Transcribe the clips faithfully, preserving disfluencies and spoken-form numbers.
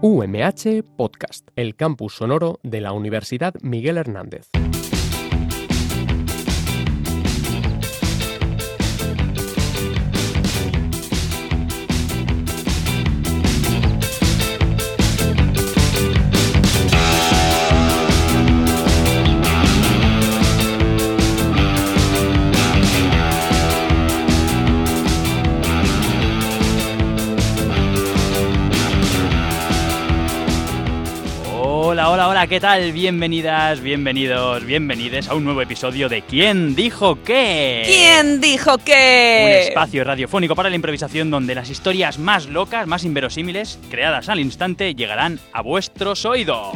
U M H Podcast, el campus sonoro de la Universidad Miguel Hernández. Hola, hola, hola, ¿qué tal? Bienvenidas, bienvenidos, bienvenides a un nuevo episodio de ¿Quién dijo qué? ¿Quién dijo qué? Un espacio radiofónico para la improvisación donde las historias más locas, más inverosímiles, creadas al instante, llegarán a vuestros oídos.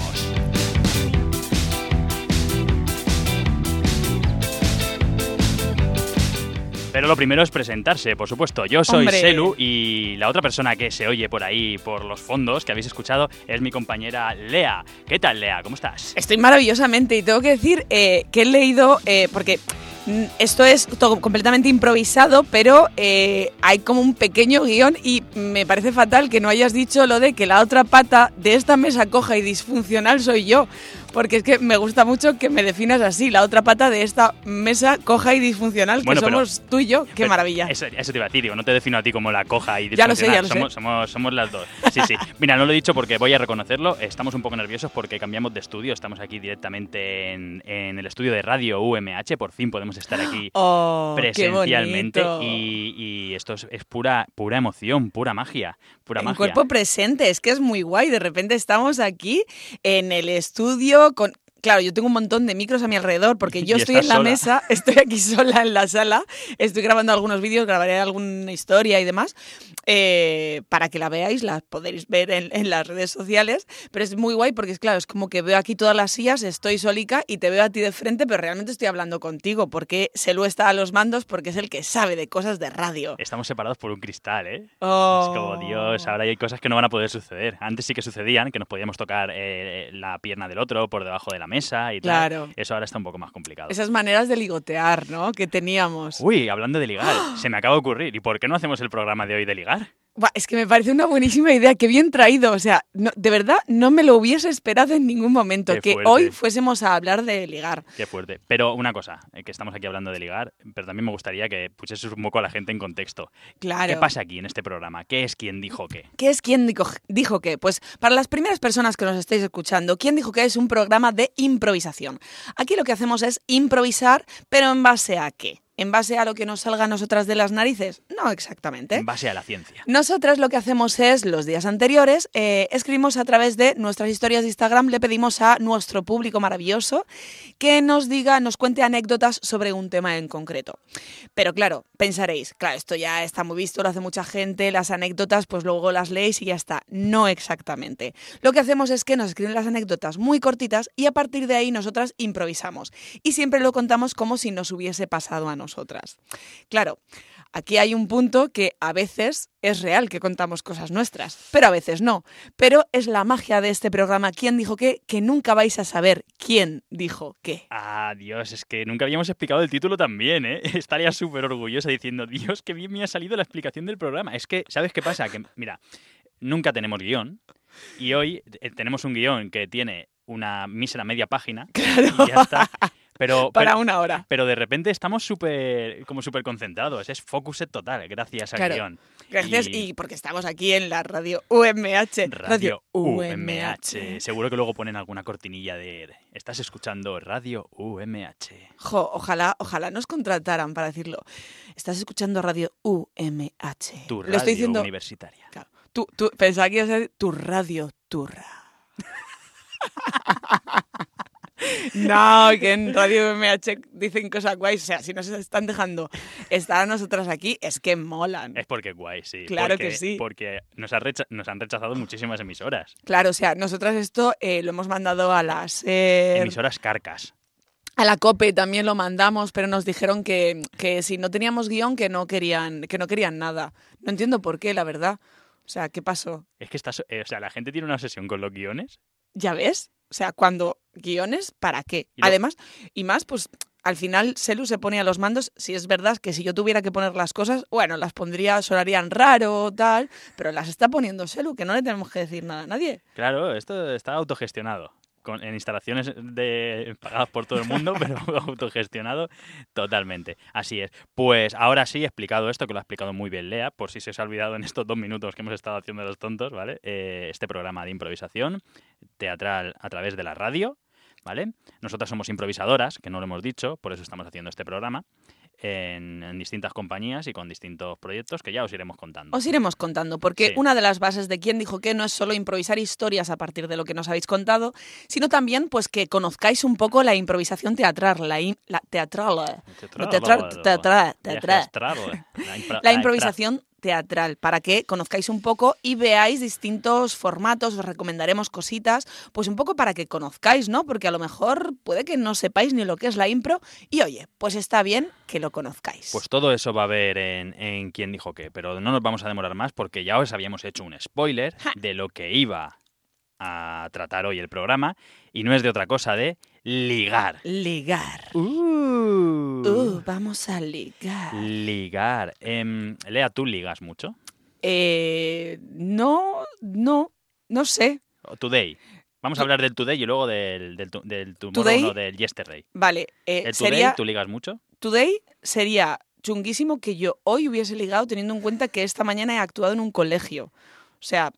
Pero lo primero es presentarse, por supuesto. Yo soy ¡Hombre! Selu y la otra persona que se oye por ahí, por los fondos que habéis escuchado, es mi compañera Lea. ¿Qué tal, Lea? ¿Cómo estás? Estoy maravillosamente y tengo que decir eh, que he leído, eh, porque mm, esto es todo completamente improvisado, pero eh, hay como un pequeño guión y me parece fatal que no hayas dicho lo de que la otra pata de esta mesa coja y disfuncional soy yo. Porque es que me gusta mucho que me definas así, la otra pata de esta mesa coja y disfuncional, Bueno, que pero- somos tú y yo. ¡Qué Pero maravilla! Eso, eso te iba a decir, digo, no te defino a ti como la coja y Ya lo sé, ya lo somos, sé. Somos, somos las dos. Sí, sí. Mira, no lo he dicho porque voy a reconocerlo. Estamos un poco nerviosos porque cambiamos de estudio. Estamos aquí directamente en, en el estudio de Radio U M H. Por fin podemos estar aquí ¡Oh, presencialmente. qué bonito! Y, y esto es, es pura, pura emoción, pura magia. Pura En magia. cuerpo presente, es que es muy guay. De repente estamos aquí en el estudio con... Claro, yo tengo un montón de micros a mi alrededor porque yo Y estoy estás en la sola. mesa, estoy aquí sola en la sala, estoy grabando algunos vídeos, grabaré alguna historia y demás, eh, para que la veáis, la podéis ver en, en las redes sociales, pero es muy guay porque es claro, es como que veo aquí todas las sillas, estoy solica y te veo a ti de frente, pero realmente estoy hablando contigo porque Selu está a los mandos porque es el que sabe de cosas de radio. Estamos separados por un cristal, ¿eh? Oh. Es como, Dios, ahora hay cosas que no van a poder suceder. Antes sí que sucedían, que nos podíamos tocar eh, la pierna del otro por debajo de la mesa y tal. Claro. Eso ahora está un poco más complicado. Esas maneras de ligotear, ¿no? Que teníamos. Uy, hablando de ligar, se me acaba de ocurrir. ¿Y por qué no hacemos el programa de hoy de ligar? Buah, es que me parece una buenísima idea, qué bien traído. O sea, no- de verdad no me lo hubiese esperado en ningún momento Qué que fuerte. hoy fuésemos a hablar de ligar. Qué fuerte. Pero una cosa, eh, que estamos aquí hablando de ligar, pero también me gustaría que pusieses un poco a la gente en contexto. Claro. ¿Qué pasa aquí en este programa? ¿Qué es quien dijo qué? ¿Qué es quién dijo, dijo qué? Pues para las primeras personas que nos estáis escuchando, ¿quién dijo qué? Es un programa de improvisación. Aquí lo que hacemos es improvisar, pero ¿en base a qué? ¿En base a lo que nos salga a nosotras de las narices? No exactamente. En base a la ciencia. Nosotras lo que hacemos es, los días anteriores, eh, escribimos a través de nuestras historias de Instagram, le pedimos a nuestro público maravilloso que nos diga, nos cuente anécdotas sobre un tema en concreto. Pero claro, pensaréis, claro, esto ya está muy visto, lo hace mucha gente, las anécdotas pues luego las leéis y ya está. No exactamente. Lo que hacemos es que nos escriben las anécdotas muy cortitas y a partir de ahí nosotras improvisamos. Y siempre lo contamos como si nos hubiese pasado a nosotras. Claro, aquí hay un punto que a veces es real que contamos cosas nuestras, pero a veces no. Pero es la magia de este programa ¿Quién dijo qué? Que nunca vais a saber quién dijo qué. Ah, Dios, es que nunca habíamos explicado el título tan bien, ¿eh? Estaría súper orgullosa diciendo, Dios, qué bien me ha salido la explicación del programa. Es que, ¿sabes qué pasa? Que, mira, nunca tenemos guión y hoy eh, tenemos un guión que tiene una mísera media página y ya está. Pero, Para pero, una hora. pero de repente estamos súper, como súper concentrados. Es focused total, gracias al Claro. guión. Gracias Y- y porque estamos aquí en la radio U M H. Radio U M H. Seguro que luego ponen alguna cortinilla de... Estás escuchando Radio U M H. Jo, ojalá, ojalá nos contrataran para decirlo. Estás escuchando radio U M H. Tu Lo radio estoy diciendo. universitaria. Claro. Tú, tú, pensaba que iba a ser tu radio turra. No, que en Radio U M H dicen cosas guays. O sea, si nos están dejando estar a nosotras aquí, es que molan. Es porque es guay, sí. Claro Porque- que sí. Porque nos, ha recha- nos han rechazado muchísimas emisoras. Claro, o sea, nosotras esto eh, lo hemos mandado a las... eh, Emisoras carcas. a la COPE también lo mandamos, pero nos dijeron que, que si no teníamos guión, que no querían, que no querían nada. No entiendo por qué, la verdad. O sea, ¿qué pasó? Es que estás, eh, o sea, la gente tiene una obsesión con los guiones. ¿Ya ves? O sea, cuando guiones, ¿para qué? Y lo- Además, y más, pues al final Selu se pone a los mandos. Si es verdad que si yo tuviera que poner las cosas, bueno, las pondría, sonarían raro, tal, pero las está poniendo Selu, que no le tenemos que decir nada a nadie. Claro, esto está autogestionado. Con, en instalaciones de, pagadas por todo el mundo, pero autogestionado totalmente. Así es. Pues ahora sí, he explicado esto, que lo ha explicado muy bien Lea, por si se os ha olvidado en estos dos minutos que hemos estado haciendo los tontos, ¿vale? Eh, este programa de improvisación teatral a través de la radio, ¿vale? Nosotras somos improvisadoras, que no lo hemos dicho, por eso estamos haciendo este programa, en, en distintas compañías y con distintos proyectos que ya os iremos contando. Os iremos contando, porque Sí. una de las bases de Quién dijo qué no es solo improvisar historias a partir de lo que nos habéis contado, sino también pues que conozcáis un poco la improvisación teatral, la, in- la teatral, no, teatral, teatral, teatral. La, impro- La improvisación teatral, para que conozcáis un poco y veáis distintos formatos, os recomendaremos cositas, pues un poco para que conozcáis, ¿no? Porque a lo mejor puede que no sepáis ni lo que es la impro y oye, pues está bien que lo conozcáis. Pues todo eso va a haber en, en Quién dijo qué, pero no nos vamos a demorar más porque ya os habíamos hecho un spoiler Ja. de lo que iba a tratar hoy el programa y no es de otra cosa de ligar. Ligar. Uh, Uh, vamos a ligar. Ligar. Em, Lea, ¿tú ligas mucho? Eh, no, no, no sé. O Today. Vamos a hablar del Today y luego del, del, tu- del Tomorrow, Today. no, del Yesterday. Vale, eh, ¿El Today sería, tú ligas mucho? today sería chunguísimo que yo hoy hubiese ligado teniendo en cuenta que esta mañana he actuado en un colegio. O sea,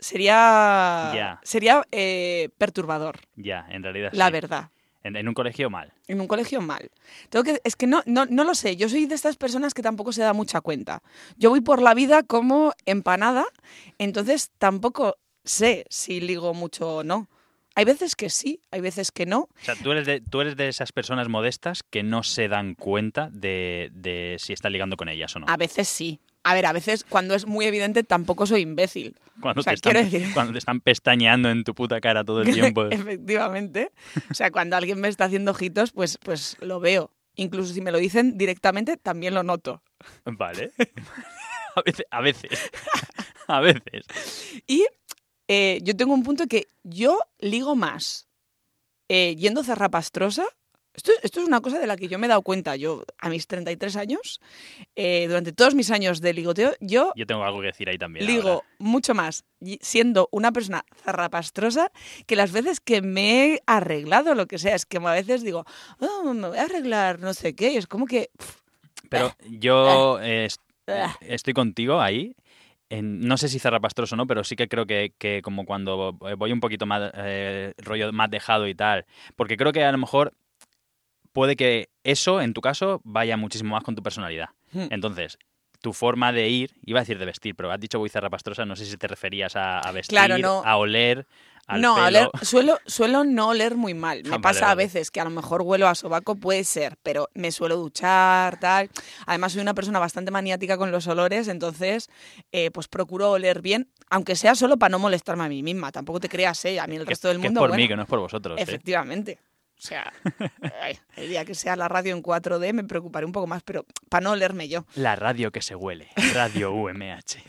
sería, Ya. sería eh, perturbador, Ya, en realidad la sí. verdad. En, en un colegio mal. En un colegio mal. Tengo que, es que no, no, no lo sé. Yo soy de estas personas que tampoco se da mucha cuenta. Yo voy por la vida como empanada, entonces tampoco sé si ligo mucho o no. Hay veces que sí, hay veces que no. O sea, tú eres de, tú eres de esas personas modestas que no se dan cuenta de, de si están ligando con ellas o no. A veces sí. A ver, a veces cuando es muy evidente tampoco soy imbécil. Cuando, o sea, te están, quiero decir- cuando te están pestañeando en tu puta cara todo el tiempo. Efectivamente. O sea, cuando alguien me está haciendo ojitos, pues, pues lo veo. Incluso si me lo dicen directamente, también lo noto. Vale. A veces. A veces. A veces. Y eh, yo tengo un punto que yo ligo más eh, yendo zarrapastrosa. Esto, esto es una cosa de la que yo me he dado cuenta. Yo, a mis treinta y tres años, eh, durante todos mis años de ligoteo, yo Yo tengo algo que decir ahí también. ligo ahora. mucho más y- siendo una persona zarrapastrosa que las veces que me he arreglado lo que sea. Es que a veces digo, oh, me voy a arreglar no sé qué. Y es como que... pff, Pero yo eh, est- Ah. estoy contigo ahí. En- no sé si zarrapastroso o no, pero sí que creo que, que como cuando voy un poquito más eh, rollo más dejado y tal. Porque creo que a lo mejor puede que eso, en tu caso, vaya muchísimo más con tu personalidad. Hmm. Entonces, tu forma de ir, iba a decir de vestir, pero has dicho voy zarrapastrosa, no sé si te referías a, a vestir, Claro, no. a oler, al no, pelo. a oler, suelo, suelo no oler muy mal. Me Ah, vale, pasa a vale. veces que a lo mejor huelo a sobaco, puede ser, pero me suelo duchar, tal. Además, soy una persona bastante maniática con los olores, entonces, eh, pues procuro oler bien, aunque sea solo para no molestarme a mí misma. Tampoco te creas, ¿eh? A mí el Que- resto del que mundo, es por bueno, mí, que no es por vosotros. ¿eh? efectivamente. O sea, ay, el día que sea la radio en cuatro D me preocuparé un poco más, pero para no olerme yo. La radio que se huele, Radio U M H.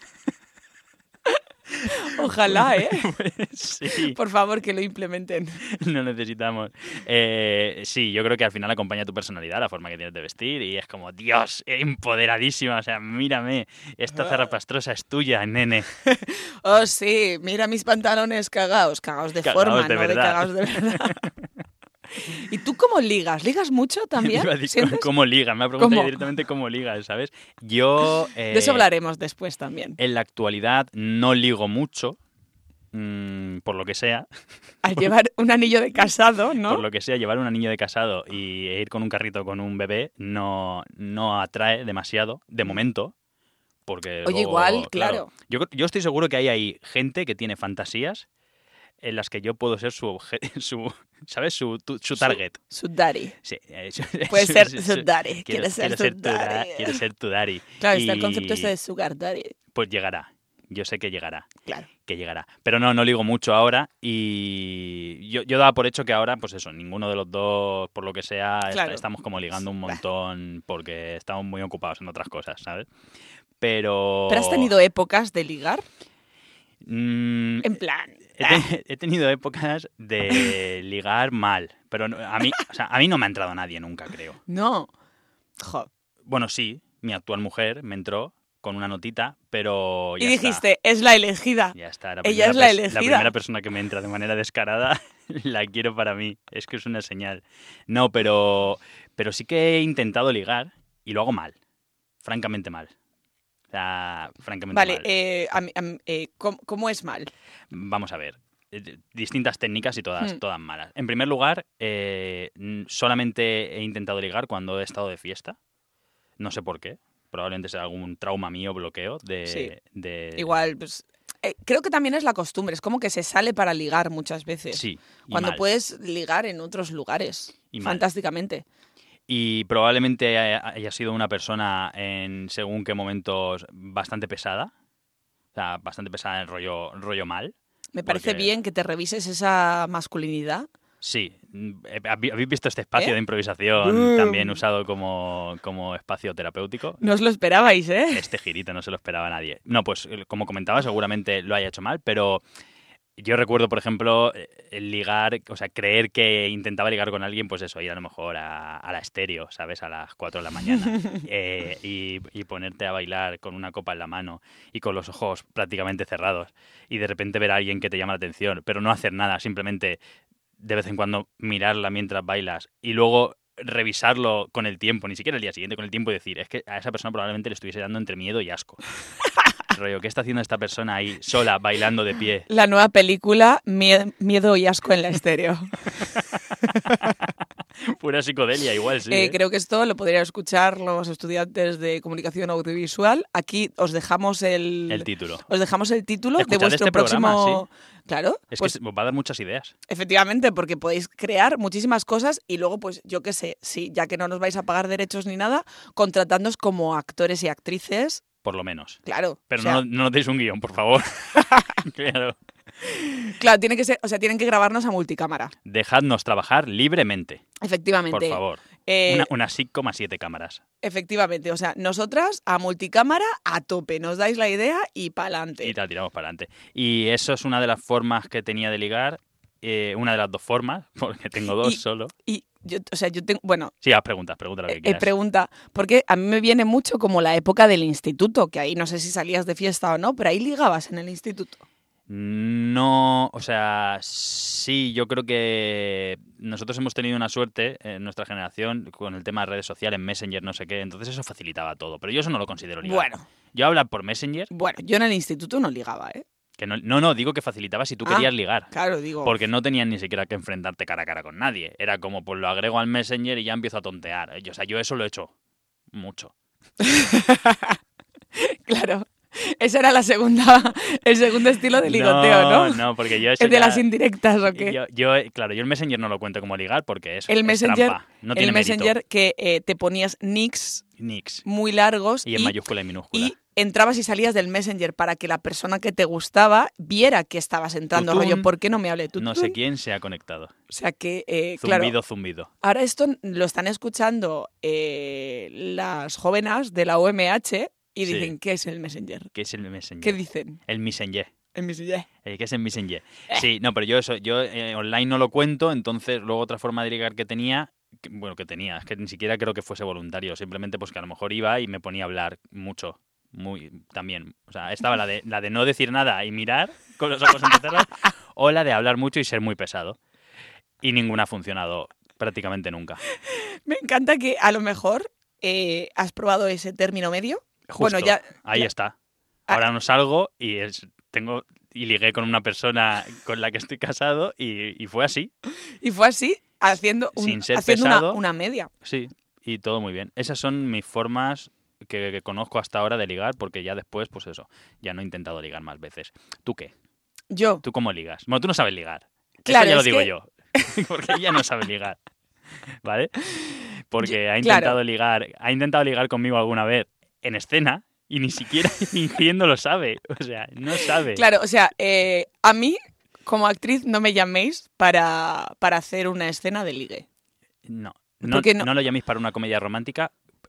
Ojalá, ¿eh? Sí, Por favor, que lo implementen. no necesitamos. Eh, sí, yo creo que al final acompaña tu personalidad, la forma que tienes de vestir, y es como, Dios, empoderadísima, o sea, mírame, esta zarrapastrosa es tuya, nene. Oh, sí, mira mis pantalones cagados, cagados de Cagaos forma, de no de verdad. cagados de verdad. ¿Y tú cómo ligas? ¿Ligas mucho también? Iba a decir, ¿Sientes? ¿cómo ligas? Me ha preguntado ¿Cómo? directamente cómo ligas, ¿sabes? Yo... eh, De eso hablaremos después también. En la actualidad no ligo mucho, mm, por lo que sea. Al llevar un anillo de casado, ¿no? Por lo que sea, llevar un anillo de casado y ir con un carrito con un bebé no, no atrae demasiado, de momento. Porque Oye, luego, igual, claro. Yo, yo estoy seguro que hay ahí gente que tiene fantasías en las que yo puedo ser su, obje- su ¿sabes? Su, tu- su target. Su daddy. Sí, eh, Puede su- ser su- su su- daddy. Quiero, Quiere ser quiero su ser tu da- daddy. quiero ser tu daddy. Claro, está el Y, concepto este de sugar daddy. Pues llegará. Yo sé que llegará. Claro. Que llegará. Pero no, no ligo mucho ahora y yo, yo daba por hecho que ahora, pues eso, ninguno de los dos, por lo que sea, est- Claro. estamos como ligando un montón porque estamos muy ocupados en otras cosas, ¿sabes? Pero... ¿Pero has tenido épocas de ligar? Mm, En plan... he, te- he tenido épocas de ligar mal, pero no- a mí, o sea, a mí no me ha entrado nadie nunca, creo. No. Jo. Bueno, sí, mi actual mujer me entró con una notita, pero Y ya está. dijiste, es la elegida. Ya está, la Ella primera es la pers- elegida. La primera persona que me entra de manera descarada la quiero para mí. Es que es una señal. No, pero, pero sí que he intentado ligar y lo hago mal. Francamente mal. O sea, francamente Vale, mal. eh, a mí- a mí- eh, ¿cómo, cómo es mal? Vamos a ver. Eh, Distintas técnicas y todas, Hmm. todas malas. En primer lugar, eh, n- solamente he intentado ligar cuando he estado de fiesta. No sé por qué. Probablemente sea algún trauma mío, bloqueo de... Sí. de- Igual, pues... eh, creo que también es la costumbre, es como que se sale para ligar muchas veces. Sí. y Cuando mal. puedes ligar en otros lugares. Y mal. Fantásticamente. Y probablemente haya haya sido una persona en según qué momentos bastante pesada. O sea, bastante pesada en rollo, rollo mal. Me parece Porque- bien que te revises esa masculinidad. Sí. Mm, eh, ¿habí- ¿Habéis visto este espacio ¿Eh? de improvisación Boom. también usado como, como espacio terapéutico? No os lo esperabais, ¿eh? Este girito no se lo esperaba nadie. No, pues eh, como comentaba, seguramente lo haya hecho mal, pero yo recuerdo, por ejemplo, eh, el ligar, o sea, creer que intentaba ligar con alguien, pues eso, ir a lo mejor a, a la estéreo, ¿sabes? A las cuatro de la mañana. eh, y, y ponerte a bailar con una copa en la mano y con los ojos prácticamente cerrados. Y de repente ver a alguien que te llama la atención, pero no hacer nada, simplemente de vez en cuando mirarla mientras bailas y luego revisarlo con el tiempo, ni siquiera el día siguiente, con el tiempo y decir, es que a esa persona probablemente le estuviese dando entre miedo y asco. Rollo, ¿qué está haciendo esta persona ahí sola, bailando de pie? La nueva película, Mie- Miedo y Asco en la estéreo. Pura psicodelia, igual, sí. Eh, ¿eh? creo que esto lo podrían escuchar los estudiantes de comunicación audiovisual. Aquí os dejamos el, El título. os dejamos el título de Escuchad vuestro este programa, próximo. Claro, Es pues que os va a dar muchas ideas. efectivamente, porque podéis crear muchísimas cosas y luego, pues yo qué sé, sí, ya que no nos vais a pagar derechos ni nada, contratándonos como actores y actrices, Por lo menos. claro. Pero o sea, no, no nos deis un guión, por favor. Claro. claro, tiene que ser, o sea, tienen que grabarnos a multicámara. Dejadnos trabajar libremente, Efectivamente. por favor. Eh, Una, una sitcom a siete cámaras. Efectivamente, o sea, nosotras a multicámara a tope, nos dais la idea y pa'lante. Y la tiramos para adelante. Y eso es una de las formas que tenía de ligar. eh, una de las dos formas, porque tengo dos Y- solo. Y yo, o sea, yo tengo, bueno, Sí, haz preguntas, pregunta lo que eh, quieras. pregunta, porque a mí me viene mucho como la época del instituto, que ahí no sé si salías de fiesta o no, pero ahí ligabas en el instituto. No, o sea, sí, yo creo que nosotros hemos tenido una suerte en nuestra generación con el tema de redes sociales, Messenger, no sé qué, entonces eso facilitaba todo, pero yo eso no lo considero ligar. Bueno, Yo hablar por Messenger, bueno, yo en el instituto no ligaba, ¿eh? que no, no, no, digo que facilitaba si tú Ah. querías ligar. Claro, digo. Porque no tenías ni siquiera que enfrentarte cara a cara con nadie. Era como, pues lo agrego al Messenger y ya empiezo a tontear. Yo, o sea, yo eso lo he hecho mucho. Claro. Ese era la segunda, el segundo estilo de ligoteo, ¿no? No, no, porque yo eso ¿El de ya- las indirectas o qué? Yo, yo, claro, yo el Messenger no lo cuento como ligar porque es, el es Messenger, trampa. No tiene el mérito. Messenger que eh, te ponías nicks Nix. muy largos Y en mayúscula y minúscula. y entrabas y salías del Messenger para que la persona que te gustaba viera que estabas entrando. Tutún. Rollo, ¿por qué no me hable tú? No sé quién se ha conectado. O sea que, eh, claro, Zumbido, zumbido. ahora esto lo están escuchando eh, las jóvenes de la O M H y Sí. dicen, ¿qué es el Messenger? ¿Qué es el Messenger? ¿Qué dicen? El Messenger. El Messenger. Eh, ¿Qué es el Messenger? Eh. Sí, no, pero yo eso, yo eh, online no lo cuento, entonces luego otra forma de ligar que tenía, que- bueno, que tenía, es que ni siquiera creo que fuese voluntario, simplemente pues que a lo mejor iba y me ponía a hablar mucho, muy, también. O sea, estaba la de, la de no decir nada y mirar con los ojos entrecerrados, o la de hablar mucho y ser muy pesado. Y ninguna ha funcionado prácticamente nunca. Me encanta que a lo mejor eh, has probado ese término medio. Justo, Bueno, ya- ahí ya- está. Ah. Ahora no salgo y es, tengo y ligué con una persona con la que estoy casado y, y fue así. Y fue así, haciendo, un- Sin ser haciendo una, pesado. una media. Sí, y todo muy bien. Esas son mis formas que, que conozco hasta ahora de ligar, porque ya después, pues eso, ya no he intentado ligar más veces. ¿Tú qué? Yo, ¿Tú cómo ligas? Bueno, tú no sabes ligar. Claro, Eso ya lo es digo que- yo. Porque ella no sabe ligar. ¿Vale? Porque Yo- ha claro. intentado ligar, ha intentado ligar conmigo alguna vez en escena y ni siquiera fingiendo lo sabe. O sea, no sabe. claro, o sea, eh, a mí, como actriz, no me llaméis para, para hacer una escena de ligue. No. No, Porque no- no lo llaméis para una comedia romántica,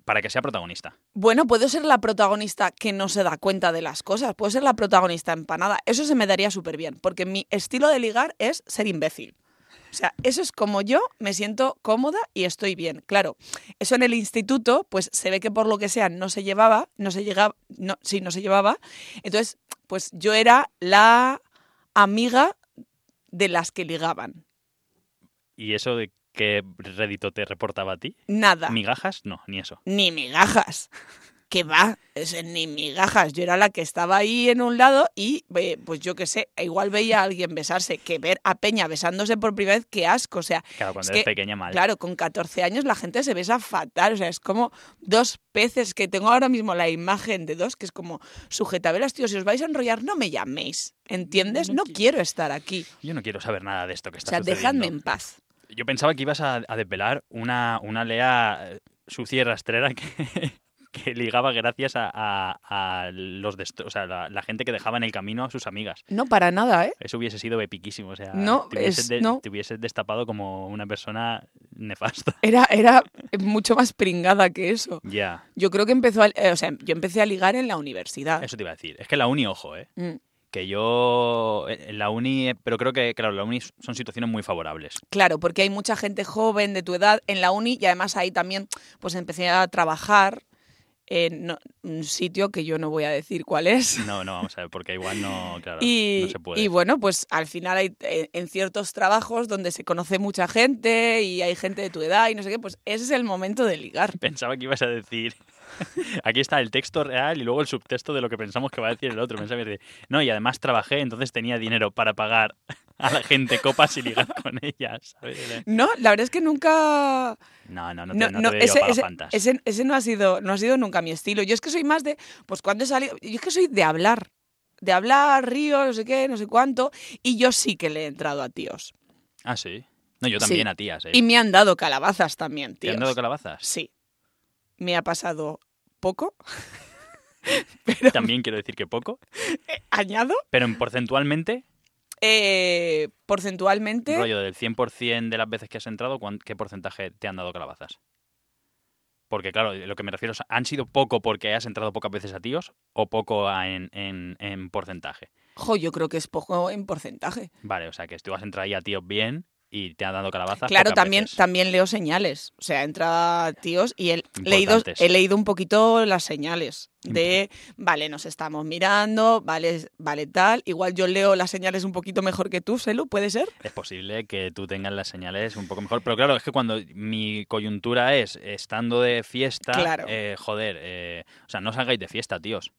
para que sea protagonista. Bueno, puedo ser la protagonista que no se da cuenta de las cosas. Puedo ser la protagonista empanada. Eso se me daría súper bien, porque mi estilo de ligar es ser imbécil. O sea, eso es como yo me siento cómoda y estoy bien. Claro, eso en el instituto, pues se ve que por lo que sea no se llevaba, no se llegaba, no, sí, no se llevaba. Entonces, pues yo era la amiga de las que ligaban. ¿Y eso de qué rédito te reportaba a ti? Nada. ¿Migajas? No, ni eso. Ni migajas. ¿Qué va? Es, ni migajas. Yo era la que estaba ahí en un lado y, eh, pues yo qué sé, igual veía a alguien besarse. Que ver a Peña besándose por primera vez, qué asco. O sea, Claro, cuando es eres que, pequeña, mal. claro, con catorce años la gente se besa fatal. O sea, es como dos peces que tengo ahora mismo la imagen de dos, que es como sujetabelas, tío, si os vais a enrollar, no me llaméis. ¿Entiendes? No No quiero. quiero estar aquí. Yo no quiero saber nada de esto que O está sea, sucediendo. dejadme en paz. Yo pensaba que ibas a, a desvelar una, una Lea eh, sucia y rastrera que, que ligaba gracias a, a- a los dest- o sea, la, la gente que dejaba en el camino a sus amigas. No, para nada, ¿eh? Eso hubiese sido epiquísimo. O sea, No, te hubieses, es- de- no. te hubieses destapado como una persona nefasta. Era, era mucho más pringada que eso. Ya, Yo creo que empezó, a, eh, o sea, yo empecé a ligar en la universidad. eso te iba a decir. Es que la uni, ojo, ¿eh? Mm. Que yo en la uni, pero creo que, claro, la uni son situaciones muy favorables. Claro, porque hay mucha gente joven de tu edad en la uni y además ahí también pues empecé a trabajar en no- un sitio que yo no voy a decir cuál es. No, no, vamos a ver, porque igual no, claro, Y, no se puede. y bueno, pues al final hay eh, en ciertos trabajos donde se conoce mucha gente y hay gente de tu edad y no sé qué, pues ese es el momento de ligar. Pensaba que ibas a decir. Aquí está el texto real y luego el subtexto de lo que pensamos que va a decir el otro. Pensaba que decir, no, y además trabajé, entonces tenía dinero para pagar a la gente copas y ligar con ellas. ¿Sabes? No, la verdad es que nunca... No, no, no te, No, no no, te veo ese, para ese, fantas. ese, ese no ha sido, no ha sido nunca mi estilo. Yo es que soy más de, pues cuando he salido, yo es que soy de hablar, de hablar, río, no sé qué, no sé cuánto, y yo sí que le he entrado a tíos. Ah, sí. No, yo también Sí. a tías, ¿eh? Y me han dado calabazas también, ¿Te tíos. han dado calabazas? Sí. Me ha pasado poco, pero También quiero decir que poco. añado, Pero en porcentualmente, eh, porcentualmente, rollo del cien por ciento de las veces que has entrado, ¿cuán- ¿qué porcentaje te han dado calabazas? Porque, claro, lo que me refiero es, ¿han sido poco porque has entrado pocas veces a tíos o poco a- en, en, en porcentaje? jo, yo creo que es poco en porcentaje. Vale, o sea, que tú has entrado ahí a tíos bien y te han dado calabazas Claro, pocas también, veces. también leo señales. O sea, entra tíos y he leído, Importantes. he leído un poquito las señales de, vale, nos estamos mirando, vale, vale tal. Igual yo leo las señales un poquito mejor que tú, Selu, ¿puede ser? Es posible que tú tengas las señales un poco mejor, pero claro, es que cuando mi coyuntura es estando de fiesta, Claro. eh, joder, eh, o sea, no salgáis de fiesta, tíos.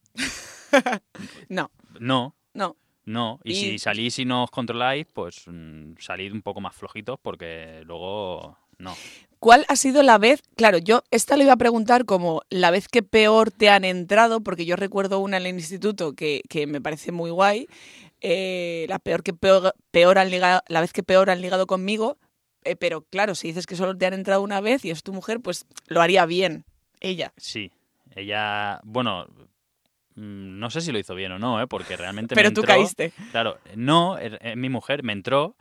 No, No, no. no. Y, Y- si salís y no os controláis, pues mm, salid un poco más flojitos porque luego no. ¿Cuál ha sido la vez? Claro, yo esta le iba a preguntar como la vez que peor te han entrado, porque yo recuerdo una en el instituto que, que me parece muy guay. eh, la peor que peor, peor han ligado, la vez que peor han ligado conmigo. eh, pero claro, si dices que solo te han entrado una vez y es tu mujer, pues lo haría bien ella. Sí, ella, bueno, mm, no sé si lo hizo bien o no, ¿eh? Porque realmente me Pero tú entró- caíste. Claro, no, es, es mi mujer, me entró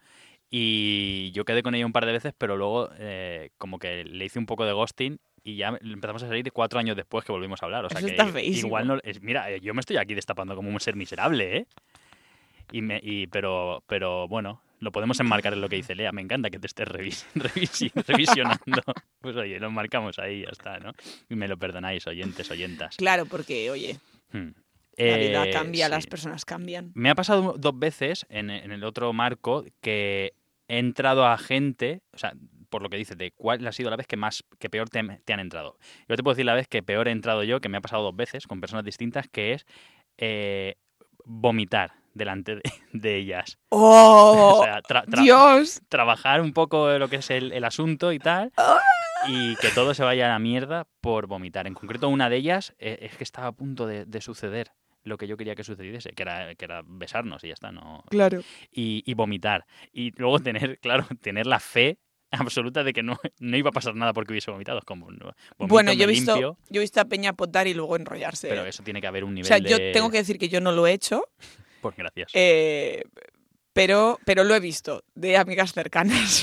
y yo quedé con ella un par de veces, pero luego eh, como que le hice un poco de ghosting y ya empezamos a salir de cuatro años después que volvimos a hablar. O sea Eso que está i- feísimo. igual no... es- mira, eh, yo me estoy aquí destapando como un ser miserable, ¿eh? Y me, y, pero, pero bueno, lo podemos enmarcar en lo que dice Lea. Me encanta que te estés revis- revisi- revisionando. Pues oye, lo marcamos ahí y ya está, ¿no? Y me lo perdonáis, oyentes, oyentas. Claro, porque, oye, Hmm. la vida Eh, cambia, sí. las personas cambian. Me ha pasado dos veces en, en el otro marco que he entrado a gente, o sea, por lo que dices, de cuál ha sido la vez que más, que peor te, te han entrado. Yo te puedo decir la vez que peor he entrado yo, que me ha pasado dos veces con personas distintas, que es eh, vomitar delante de, de ellas. ¡Oh! O sea, tra- tra- ¡Dios! trabajar un poco lo que es el, el asunto y tal, y que todo se vaya a la mierda por vomitar. En concreto, una de ellas eh, es que estaba a punto de, de suceder lo que yo quería que sucediese, que era, que era besarnos y ya está, ¿no? Claro. Y, y vomitar. Y luego tener, claro, tener la fe absoluta de que no, no iba a pasar nada porque hubiese vomitado. Es como, no, vomito, Bueno, yo he me visto, limpio, yo he visto a Peña potar y luego enrollarse. pero eso tiene que haber un o nivel sea, yo de... tengo que decir que yo no lo he hecho, Pues gracias. eh, pero, pero lo he visto de amigas cercanas.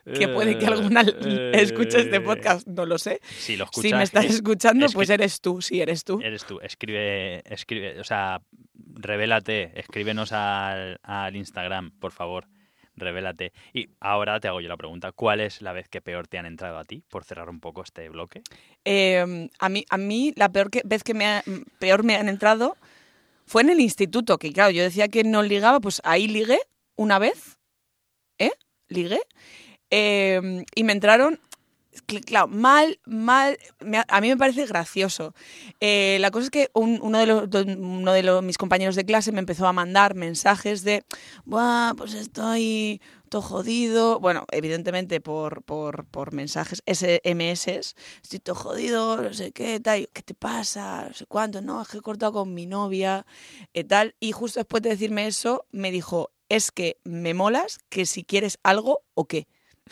que puede que alguna Eh, escuche este podcast, no lo sé. Si lo escuchas, Si me estás es- escuchando, escri- pues eres tú, sí, eres tú. Eres tú, escribe, escribe, o sea, revélate, escríbenos al, al Instagram, por favor, revélate. Y ahora te hago yo la pregunta, ¿cuál es la vez que peor te han entrado a ti, por cerrar un poco este bloque? Eh, a, mí, a mí la peor que, vez que me ha- peor me han entrado fue en el instituto, que claro, yo decía que no ligaba, pues ahí ligué una vez, ¿eh? Ligué. Eh, y me entraron, cl- claro, mal, mal, me ha- a mí me parece gracioso. Eh, la cosa es que un- uno de, los, de- uno de los, mis compañeros de clase me empezó a mandar mensajes de, Buah, pues estoy todo jodido. Bueno, evidentemente por, por, por mensajes S M S, estoy todo jodido, no sé qué, tal, ¿qué te pasa? No sé cuánto, no, es que he cortado con mi novia, eh, tal. Y justo después de decirme eso, me dijo, es que me molas, que si quieres algo o qué.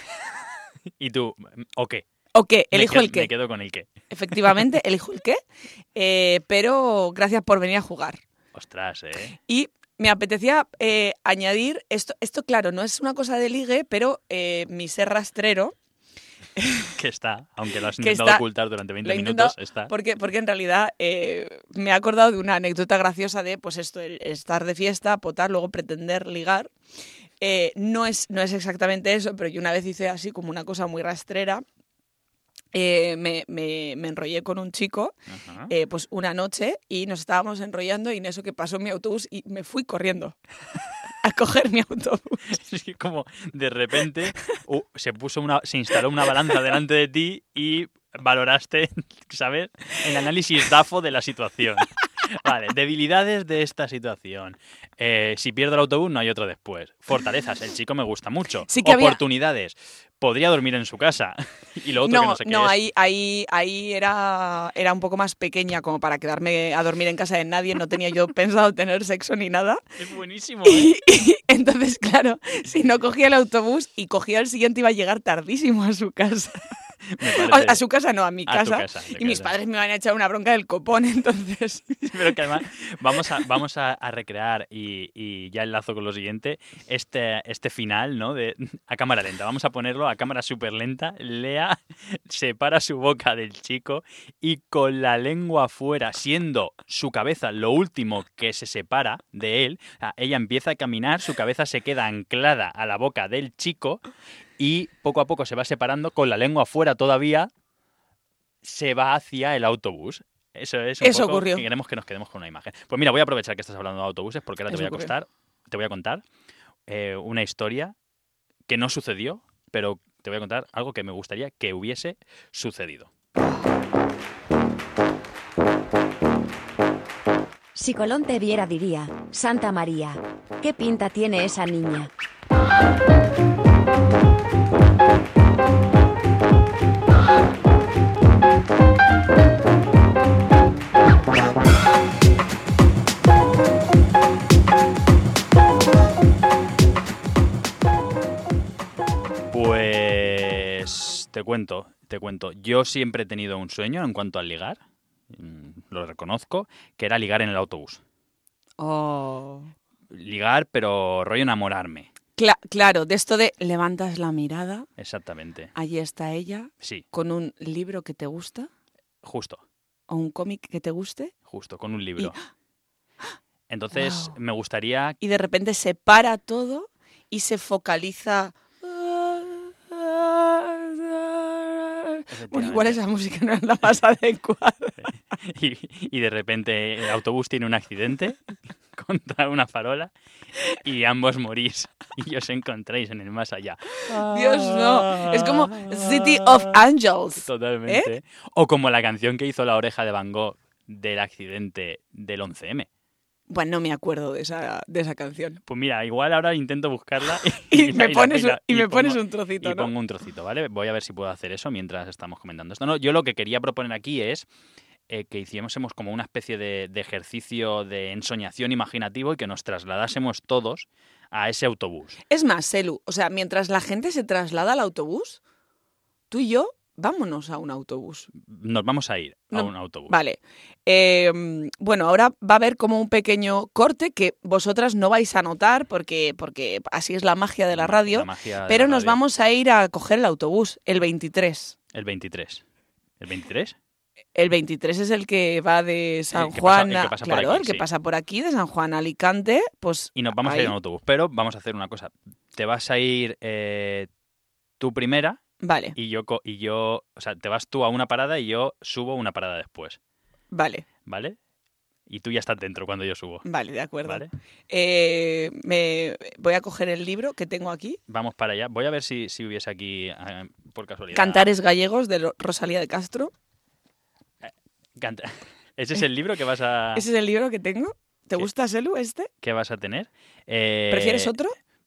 ¿Y tú, o qué? ¿O qué? Me Elijo quedo- el qué. Me quedo con el qué. Efectivamente, elijo el qué. Eh, pero gracias por venir a jugar. Ostras, ¿eh? Y me apetecía eh, añadir, esto, esto claro, no es una cosa de ligue, pero eh, mi ser rastrero, Que está, aunque lo has Que intentado está- ocultar durante veinte lo he minutos, intentado está. porque, porque en realidad eh, me he acordado de una anécdota graciosa de, pues esto, el estar de fiesta, potar, luego pretender ligar. Eh, no, es, no es exactamente eso, pero yo una vez hice así como una cosa muy rastrera. Eh, me, me, me enrollé con un chico Ajá. eh, pues una noche y nos estábamos enrollando y en eso que pasó mi autobús y me fui corriendo a coger mi autobús. Es que como de repente uh, se puso una, se instaló una balanza delante de ti y valoraste, ¿sabes? El análisis D A F O de la situación. Vale, debilidades de esta situación. Eh, si pierdo el autobús, no hay otro después. Fortalezas, el chico me gusta mucho. Sí que había- Oportunidades, podría dormir en su casa. Y lo otro que No, no sé qué no, es. ahí, ahí, ahí era, era un poco más pequeña como para quedarme a dormir en casa de nadie. No tenía yo pensado tener sexo ni nada. Es buenísimo, ¿eh? Y, y entonces, claro, si no cogía el autobús y cogía el siguiente iba a llegar tardísimo a su casa. Me O- parece- a su casa no, a mi A tu casa. casa, a tu Y mis casa. padres me van a echar una bronca del copón, entonces... Pero que además vamos a, vamos a, a recrear y, y ya enlazo con lo siguiente, este, este final, ¿no? De, a cámara lenta. Vamos a ponerlo a cámara súper lenta. Lea separa su boca del chico y con la lengua afuera, siendo su cabeza lo último que se separa de él, o sea, ella empieza a caminar, su cabeza se queda anclada a la boca del chico y poco a poco se va separando con la lengua afuera todavía, se va hacia el autobús. Eso es un Eso poco ocurrió. que queremos que nos quedemos con una imagen. Pues mira, voy a aprovechar que estás hablando de autobuses porque ahora te Eso voy a ocurrió. contar, te voy a contar eh, una historia que no sucedió, pero te voy a contar algo que me gustaría que hubiese sucedido. Si Colón te viera diría, Santa María, ¿qué pinta tiene esa niña? Pues te cuento, te cuento. Yo siempre he tenido un sueño en cuanto al ligar, mm, lo reconozco, que era ligar en el autobús. Oh. Ligar, pero rollo enamorarme. Cla- claro, de esto de levantas la mirada, Exactamente. allí está ella, Sí, con un libro que te gusta justo, o un cómic que te guste, justo, con un libro. Entonces, Wow. me gustaría... y de repente se para todo y se focaliza. Bueno, igual esa música no es la más adecuada. Y, y de repente el autobús tiene un accidente contra una farola y ambos morís y os encontráis en el más allá. Dios, no. Es como City of Angels. Totalmente. O como la canción que hizo La Oreja de Van Gogh del accidente del once eme. Bueno, no me acuerdo de esa, de esa canción. Pues mira, igual ahora intento buscarla Y, la- me la- pones, y la- un- y me pongo- pones un trocito, y ¿no? pongo un trocito, ¿vale? Voy a ver si puedo hacer eso mientras estamos comentando esto. No, yo lo que quería proponer aquí es eh, que hiciésemos como una especie de, de ejercicio de ensoñación imaginativo y que nos trasladásemos todos a ese autobús. Es más, Selu, o sea, mientras la gente se traslada al autobús, tú y yo vámonos a un autobús. Nos vamos a ir a No, un autobús. Vale. Eh, bueno, ahora va a haber como un pequeño corte que vosotras no vais a notar porque, porque así es la magia de la radio, La magia de pero la nos radio. vamos a ir a coger el autobús, el veintitrés. El veintitrés. ¿El veintitrés? El veintitrés es el que va de San El que Juan pasa- el a... que pasa por claro, aquí, el que sí. pasa por aquí, de San Juan a Alicante, pues Y nos vamos ahí. a ir en autobús. Pero vamos a hacer una cosa. Te vas a ir eh, tú primera Vale, y yo, co- y yo... O sea, te vas tú a una parada y yo subo una parada después. vale, ¿Vale? Y tú ya estás dentro cuando yo subo. vale, de acuerdo. ¿Vale? Eh, me voy a coger el libro que tengo aquí, Vamos para allá. Voy a ver si, si hubiese aquí, eh, por casualidad... Cantares Gallegos, de Ro- Rosalía de Castro. Canta- ¿Ese es el libro que vas a, Ese es el libro que tengo. ¿Te ¿Qué? gusta, Selu, este? que vas a tener? Eh, ¿Prefieres otro?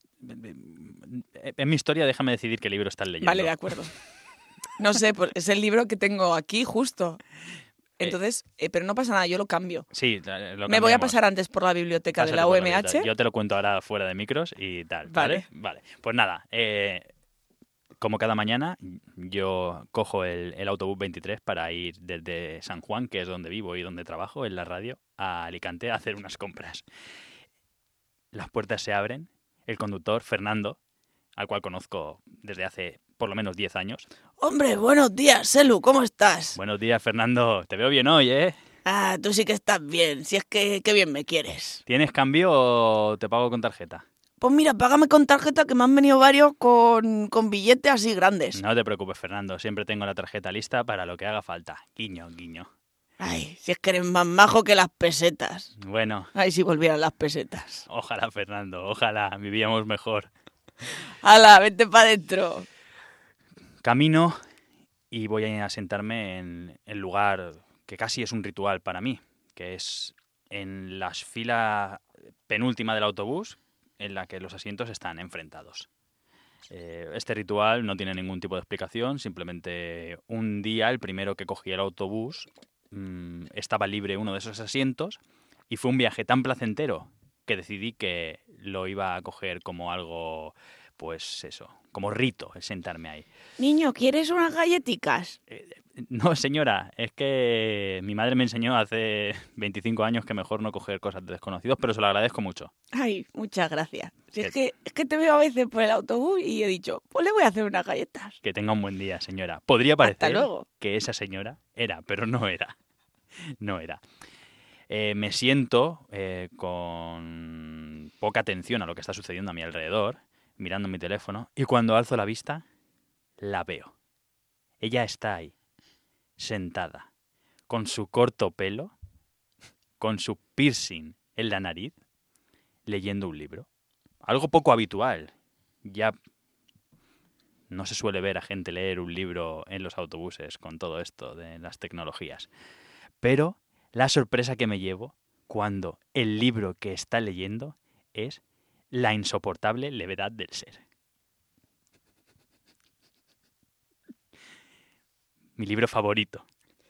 En mi historia, déjame decidir qué libro estás leyendo. Vale, de acuerdo. No sé, pues es el libro que tengo aquí justo. Entonces, eh, pero no pasa nada, yo lo cambio. Sí, eh, lo Me voy a cambiamos. pasar antes por la biblioteca de Pásate la por U M H. biblioteca. Yo te lo cuento ahora fuera de micros y tal. Vale. Vale. Vale. Pues nada, eh, como cada mañana, yo cojo el, el autobús veintitrés para ir desde San Juan, que es donde vivo y donde trabajo, en la radio, a Alicante a hacer unas compras. Las puertas se abren, el conductor, Fernando, al cual conozco desde hace por lo menos diez años. Hombre, buenos días, Selu, ¿cómo estás? Buenos días, Fernando. Te veo bien hoy, ¿eh? Ah, tú sí que estás bien, si es que qué bien me quieres. ¿Tienes cambio o te pago con tarjeta? Pues mira, págame con tarjeta que me han venido varios con, con billetes así grandes. No te preocupes, Fernando. Siempre tengo la tarjeta lista para lo que haga falta. Guiño, guiño. Ay, si es que eres más majo que las pesetas. Bueno, Ay, si volvieran las pesetas. ojalá, Fernando. Ojalá vivíamos mejor. ¡Hala, vete para adentro! Camino y voy a sentarme en el lugar que casi es un ritual para mí, que es en la fila penúltima del autobús, en la que los asientos están enfrentados. Eh, este ritual no tiene ningún tipo de explicación, simplemente un día, el primero que cogí el autobús, mmm, estaba libre uno de esos asientos y fue un viaje tan placentero que decidí que lo iba a coger como algo, pues eso, como rito, el sentarme ahí. Niño, ¿quieres unas galletitas? Eh, no, señora, es que mi madre me enseñó hace veinticinco años que mejor no coger cosas de desconocidos, pero se lo agradezco mucho. Ay, muchas gracias. Si es, ¿Qué? que, es que te veo a veces por el autobús y he dicho, pues le voy a hacer unas galletas. Que tenga un buen día, señora. Podría Hasta parecer luego. que esa señora era, pero no era. No era. Eh, me siento eh, con poca atención a lo que está sucediendo a mi alrededor, mirando mi teléfono, y cuando alzo la vista, la veo. Ella está ahí, sentada, con su corto pelo, con su piercing en la nariz, leyendo un libro. Algo poco habitual. Ya no se suele ver a gente leer un libro en los autobuses con todo esto de las tecnologías. Pero la sorpresa que me llevo cuando el libro que está leyendo es La insoportable levedad del ser. Mi libro favorito.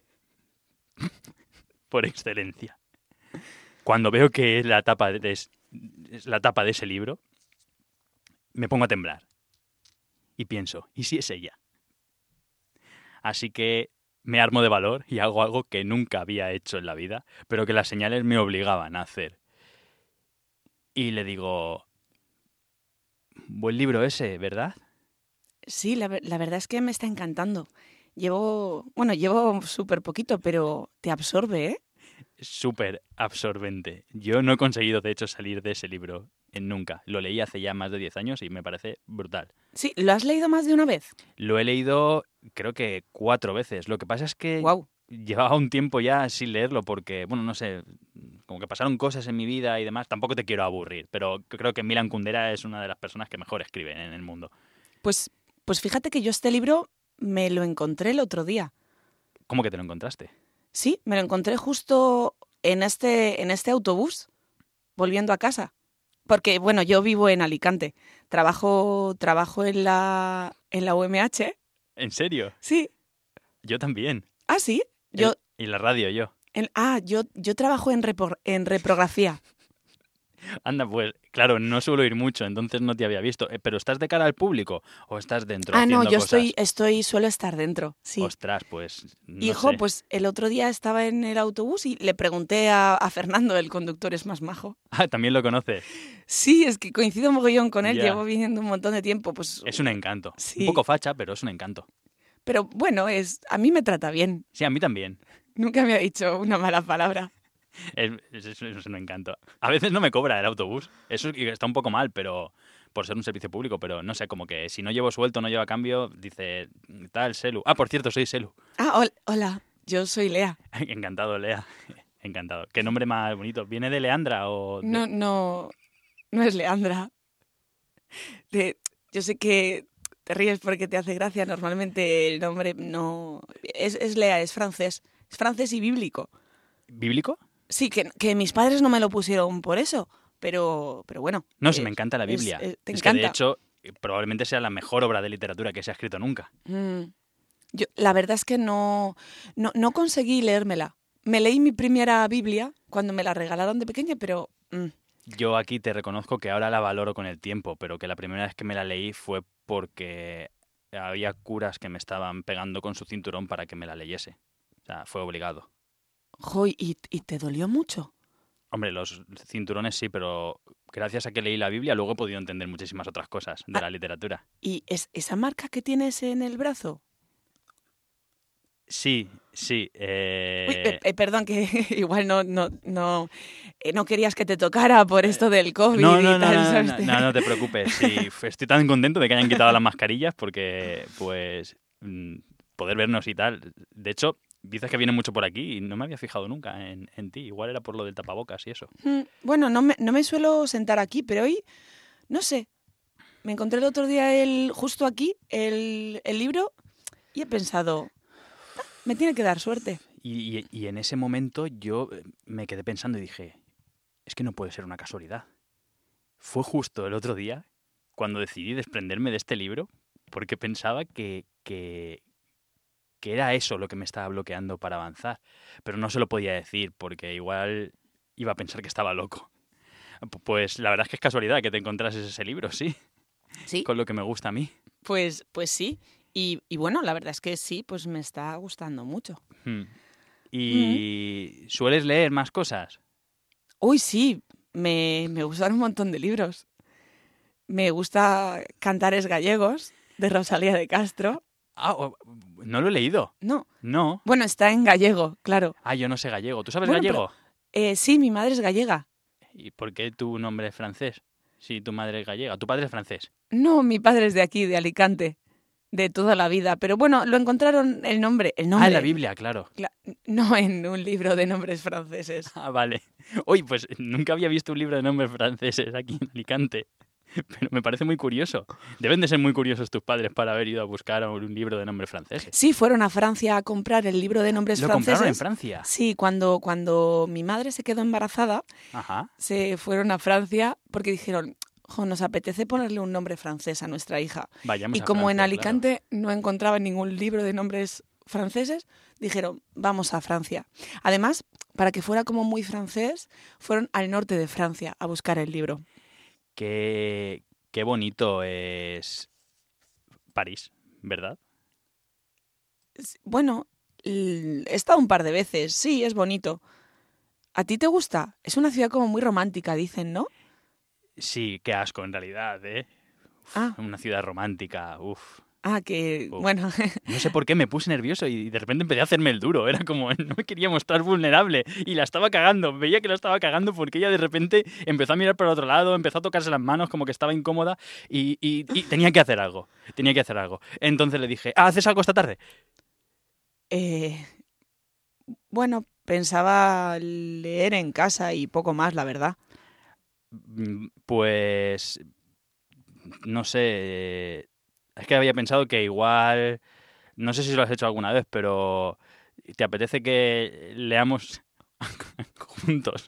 Por excelencia. Cuando veo que es la tapa de, es, es la tapa de ese libro, me pongo a temblar. Y pienso, ¿y si es ella? Así que me armo de valor y hago algo que nunca había hecho en la vida, pero que las señales me obligaban a hacer. Y le digo, buen libro ese, ¿verdad? Sí, la, ver- la verdad es que me está encantando. Llevo, bueno, llevo súper poquito, pero te absorbe, ¿eh? Súper absorbente. Yo no he conseguido, de hecho, salir de ese libro en nunca. Lo leí hace ya más de diez años y me parece brutal. Sí, ¿lo has leído más de una vez? Lo he leído, creo que cuatro veces. Lo que pasa es que Guau. llevaba un tiempo ya sin leerlo porque, bueno, no sé, como que pasaron cosas en mi vida y demás. Tampoco te quiero aburrir, pero creo que Milan Kundera es una de las personas que mejor escriben en el mundo. Pues, pues fíjate que yo este libro me lo encontré el otro día. ¿Cómo que te lo encontraste? Sí, me lo encontré justo en este, en este autobús, volviendo a casa. Porque, bueno, yo vivo en Alicante. Trabajo, trabajo en la, en la U M H. ¿En serio? Sí. Yo también. Ah, sí. Yo, Y la radio, yo. en- ah, yo, yo trabajo en, repor- en reprografía. Anda, pues, claro, no suelo ir mucho, entonces no te había visto. Eh, ¿Pero estás de cara al público o estás dentro Ah, haciendo no, yo cosas? estoy, estoy, suelo estar dentro, sí. Ostras, pues, no Hijo, sé. pues el otro día estaba en el autobús y le pregunté a, a Fernando, el conductor es más majo. Ah, también lo conoces. Sí, es que coincido mogollón con él, Ya. llevo viniendo un montón de tiempo, pues... Es un encanto. Sí. Un poco facha, pero es un encanto. Pero bueno, es, a mí me trata bien. Sí, a mí también. Nunca me ha dicho una mala palabra. Es, es- es un encanto. A veces no me cobra el autobús. Eso está un poco mal, pero por ser un servicio público, pero no sé, como que si no llevo suelto, no lleva cambio, dice tal, Selu. Ah, por cierto, soy Selu. Ah, hol- hola, yo soy Lea. Encantado, Lea. Encantado. ¿Qué nombre más bonito? ¿Viene de Leandra o...? de- No, no, no es Leandra. Te- yo sé que te ríes porque te hace gracia. Normalmente el nombre no... Es, es Lea, es francés. Es francés y bíblico. ¿Bíblico? Sí, que, que mis padres no me lo pusieron por eso, pero, pero bueno. No, sí, eh, me encanta la es- Biblia. es- te es que, de encanta. hecho, probablemente sea la mejor obra de literatura que se ha escrito nunca. Mm. Yo, la verdad es que no, no, no conseguí leérmela. Me leí mi primera Biblia cuando me la regalaron de pequeña, pero... mm, Yo aquí te reconozco que ahora la valoro con el tiempo, pero que la primera vez que me la leí fue porque había curas que me estaban pegando con su cinturón para que me la leyese. O sea, fue obligado. jo, ¿y, ¿y te dolió mucho? Hombre, los cinturones sí, pero gracias a que leí la Biblia luego he podido entender muchísimas otras cosas de Ah. la literatura. ¿Y es, esa marca que tienes en el brazo? Sí, sí. eh, Uy, eh, eh, perdón, que igual no, no, no, eh, no querías que te tocara por esto del COVID No, y no, no, tal, no, ¿sabes? no, no, no te preocupes. Sí, f- estoy tan contento de que hayan quitado las mascarillas porque, pues, mm, poder vernos y tal. De hecho, dices que vienen mucho por aquí y no me había fijado nunca en, en ti. Igual era por lo del tapabocas y eso. Mm, Bueno, no me, no me suelo sentar aquí, pero hoy, no sé, me encontré el otro día el, justo aquí el, el libro y he pensado, "Ah, me tiene que dar suerte". Y, y- y en ese momento yo eh, me quedé pensando y dije, es que no puede ser una casualidad. Fue justo el otro día cuando decidí desprenderme de este libro porque pensaba que, que, que era eso lo que me estaba bloqueando para avanzar. Pero no se lo podía decir porque igual iba a pensar que estaba loco. Pu- Pues la verdad es que es casualidad que te encontrases ese libro, sí, Sí, con lo que me gusta a mí. pues, pues sí. Y, y bueno, la verdad es que sí, pues me está gustando mucho. Hmm. ¿Y sueles leer más cosas? Uy, sí, me, me gustan un montón de libros. Me gusta Cantares gallegos, de Rosalía de Castro. Ah, o- no lo he leído. No, No. bueno, está en gallego, claro. Ah, yo no sé gallego. ¿Tú sabes Bueno, gallego? Eh, sí, mi madre es gallega. ¿Y por qué tu nombre es francés? Si tu madre es gallega. Tu padre es francés. No, mi padre es de aquí, de Alicante, de toda la vida. Pero bueno, lo encontraron el nombre. El nombre Ah, en la Biblia, claro. Cla- no en un libro de nombres franceses. Ah, vale. Uy, pues nunca había visto un libro de nombres franceses aquí en Alicante. Pero me parece muy curioso. Deben de ser muy curiosos tus padres para haber ido a buscar un libro de nombres franceses. Sí, fueron a Francia a comprar el libro de nombres ¿Lo franceses. compraron en Francia? Sí, cuando, cuando mi madre se quedó embarazada, Ajá. se fueron a Francia porque dijeron, jo, nos apetece ponerle un nombre francés a nuestra hija. Vayamos Y a como en Francia, Alicante no encontraban ningún libro de nombres franceses, dijeron, vamos a Francia. Además, para que fuera como muy francés, fueron al norte de Francia a buscar el libro. claro. Qué, qué bonito es París, ¿verdad? S- Bueno, l- he estado un par de veces, sí, es bonito. ¿A ti te gusta? Es una ciudad como muy romántica, dicen, ¿no? Sí, qué asco en realidad, ¿eh? Uf, Ah. Una ciudad romántica, uff. Ah, que, Uf. bueno, No sé por qué me puse nervioso y de repente empecé a hacerme el duro. Era como, no me quería mostrar vulnerable y la estaba cagando. Veía que la estaba cagando porque ella de repente empezó a mirar para otro lado, empezó a tocarse las manos como que estaba incómoda y, y- y tenía que hacer algo. Tenía que hacer algo. Entonces le dije, ah, ¿haces algo esta tarde? eh, bueno, pensaba leer en casa y poco más, la verdad. Mm, Pues, no sé, eh, es que había pensado que igual, no sé si lo has hecho alguna vez, pero ¿te apetece que leamos juntos?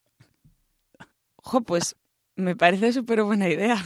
Jo, pues me parece súper buena idea.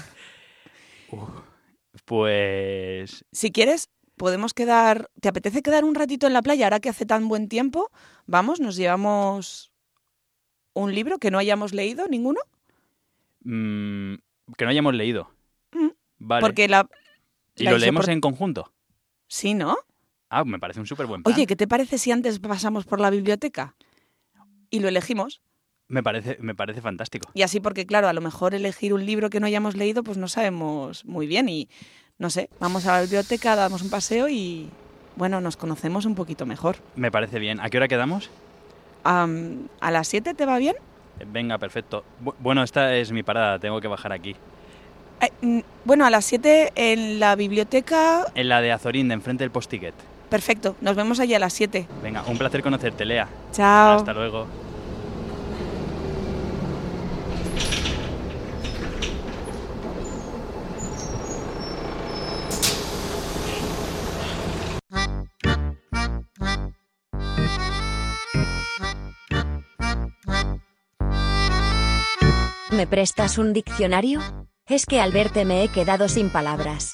Pues Si quieres, podemos quedar... ¿Te apetece quedar un ratito en la playa ahora que hace tan buen tiempo? Vamos, nos llevamos un libro que no hayamos leído, ninguno. Mm, que no hayamos leído. Mm. Vale. Porque la... ¿Y la lo hice leemos por- en conjunto? Sí, ¿no? Ah, me parece un súper buen plan. Oye, ¿qué te parece si antes pasamos por la biblioteca y lo elegimos? Me parece, me parece fantástico. Y así porque, claro, a lo mejor elegir un libro que no hayamos leído, pues no sabemos muy bien y, no sé, vamos a la biblioteca, damos un paseo y, bueno, nos conocemos un poquito mejor. Me parece bien. ¿A qué hora quedamos? Am, ¿A las siete te va bien? Eh, Venga, perfecto. Bu- bueno, esta es mi parada, tengo que bajar aquí. Eh, mm, bueno, a las siete en la biblioteca... En la de Azorín, de enfrente del Postiquet. Perfecto, nos vemos allí a las siete. Venga, un placer conocerte, Lea. Chao. Hasta luego. ¿Me prestas un diccionario? Es que al verte me he quedado sin palabras.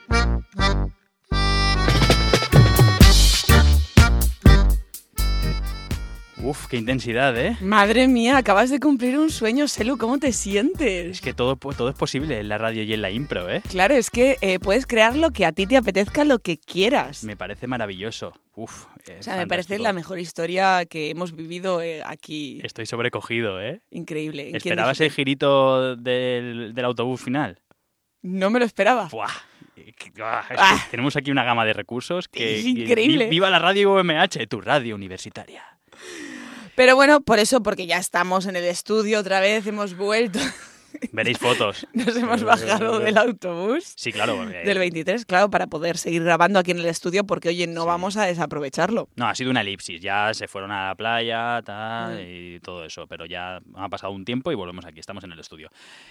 Uf, qué intensidad, ¿eh? Madre mía, acabas de cumplir un sueño, Selu, ¿cómo te Es sientes? que todo, todo es posible en la radio y en la impro, ¿eh? Claro, es que eh, puedes crear lo que a ti te apetezca, lo que quieras. Me parece maravilloso. Uf, O sea, me parece la mejor historia que hemos vivido eh, aquí. Estoy sobrecogido, ¿eh? Increíble. ¿En quién ¿Esperabas el dijiste? girito del, del autobús final? No me lo esperaba. ¡Buah! Eh, que- buah, es que Ah. tenemos aquí una gama de recursos que... Es que- increíble. vi- ¡Viva la radio U M H, tu radio universitaria! Pero bueno, por eso, porque ya estamos en el estudio otra vez, hemos vuelto, Veréis fotos. nos hemos bajado del autobús. Sí, claro. eh, Del veintitrés, claro, para poder seguir grabando aquí en el estudio, porque oye, no Sí. vamos a desaprovecharlo. No, ha sido una elipsis. Ya se fueron a la playa, tal, Mm. y todo eso. Pero ya ha pasado un tiempo y volvemos aquí. Estamos en el estudio.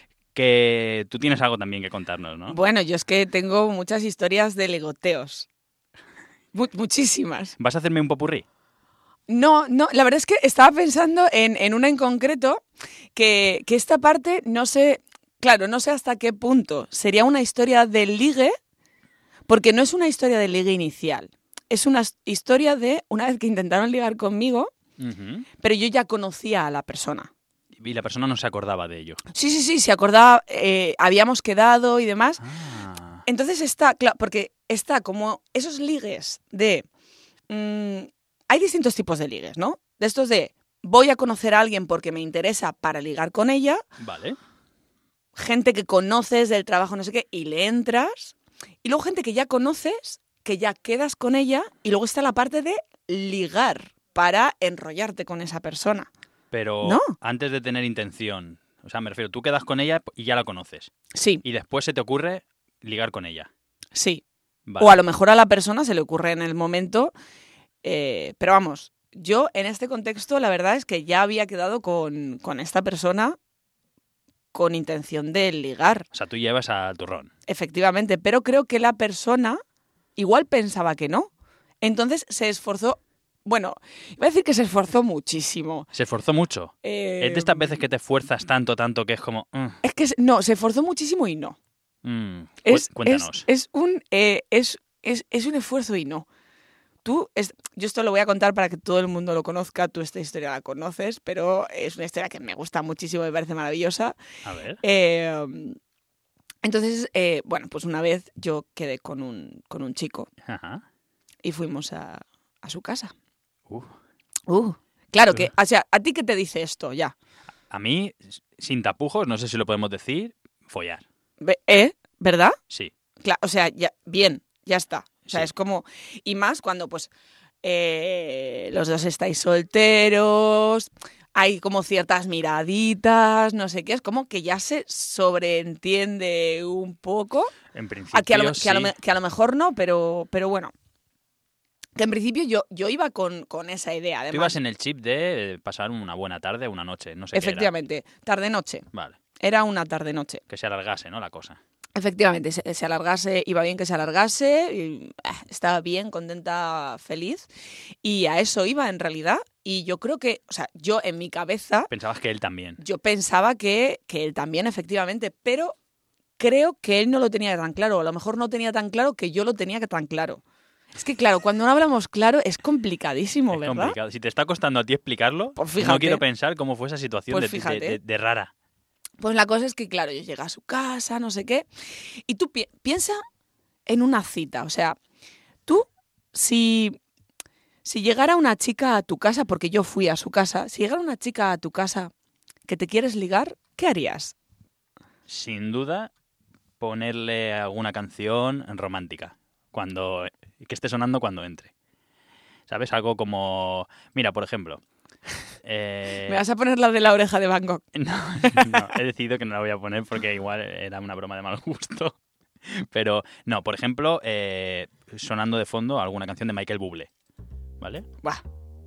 Que tú tienes algo también que contarnos, ¿no? Bueno, yo es que tengo muchas historias de legoteos. Mu- muchísimas. ¿Vas a hacerme un popurrí? No, no, la verdad es que estaba pensando en, en una en concreto que, que esta parte no sé, claro, no sé hasta qué punto sería una historia de ligue, porque no es una historia de ligue inicial. Es una s- historia de una vez que intentaron ligar conmigo, Ujú. pero yo ya conocía a la persona. Y la persona no se acordaba de ello. Sí, sí, sí, se acordaba, eh, habíamos quedado y demás. Ah. Entonces está, claro, porque está como esos ligues de... mm, hay distintos tipos de ligues, ¿no? De estos de voy a conocer a alguien porque me interesa para ligar con ella, Vale. gente que conoces del trabajo, no sé qué, y le entras, y luego gente que ya conoces, que ya quedas con ella, y luego está la parte de ligar para enrollarte con esa persona. Pero No. antes de tener intención, o sea, me refiero, tú quedas con ella y ya la conoces. Sí, Y después se te ocurre ligar con ella. sí. Vale. O a lo mejor a la persona se le ocurre en el momento, eh, pero vamos, yo en este contexto la verdad es que ya había quedado con, con esta persona con intención de ligar, O sea, tú llevas al turrón. efectivamente, pero creo que la persona igual pensaba que no. Entonces se esforzó, bueno, iba a decir que se esforzó muchísimo. Se esforzó mucho. Eh, Es de estas veces que te esfuerzas tanto, tanto, que es como... mm, Es que se- no, se esforzó muchísimo y no. mm. Cu- Es, Cuéntanos. es, es un, eh, es, es, es un esfuerzo y no. Tú, es- yo esto lo voy a contar para que todo el mundo lo conozca, tú esta historia la conoces, pero es una historia que me gusta muchísimo, me parece maravillosa. A ver. Eh, entonces, eh, bueno, pues una vez yo quedé con un, con un chico Ajá. y fuimos a, a su casa. Uh. Uh, claro que, o sea, ¿a ti qué te dice esto ya? A mí, s- sin tapujos, no sé si lo podemos decir, follar. Ve- ¿Eh? ¿Verdad? Sí. Claro, o sea, ya, bien, ya está. O sea, Sí. es como... Y más cuando, pues, eh, los dos estáis solteros, hay como ciertas miraditas, no sé qué, es como que ya se sobreentiende un poco. En principio, A que, a lo, que a lo sí. me- que a lo mejor no, pero, pero bueno. Que en principio yo, yo iba con, con esa idea, Tú además. ibas en el chip de eh, pasar una buena tarde o una noche, no sé qué era. Efectivamente, tarde-noche. Vale, Era una tarde-noche. que se alargase, ¿no? La cosa. Efectivamente, se, se alargase, iba bien que se alargase, y, ah, estaba bien, contenta, feliz, y a eso iba en realidad, y yo creo que, o sea, yo en mi cabeza, Pensabas que él también. yo pensaba que, que él también, efectivamente, pero creo que él no lo tenía tan claro, o a lo mejor no tenía tan claro que yo lo tenía que tan claro. Es que claro, cuando no hablamos claro es complicadísimo, Es ¿verdad? complicado. Si te está costando a ti explicarlo, Pues no fíjate. quiero pensar cómo fue esa situación Pues de, de- fíjate. de- de rara. Pues la cosa es que, claro, yo llegué a su casa, no sé qué, y tú pi- piensa en una cita. O sea, tú, si, si llegara una chica a tu casa, porque yo fui a su casa, si llegara una chica a tu casa que te quieres ligar, ¿qué harías? Sin duda, ponerle alguna canción romántica cuando que esté sonando cuando entre. ¿Sabes? Algo como... Mira, por ejemplo... Eh... ¿Me vas a poner la de la oreja de Van Gogh? No, no, he decidido que no la voy a poner porque igual era una broma de mal gusto. Pero, no, por ejemplo, eh, sonando de fondo alguna canción de Michael Bublé. ¿Vale? Buah.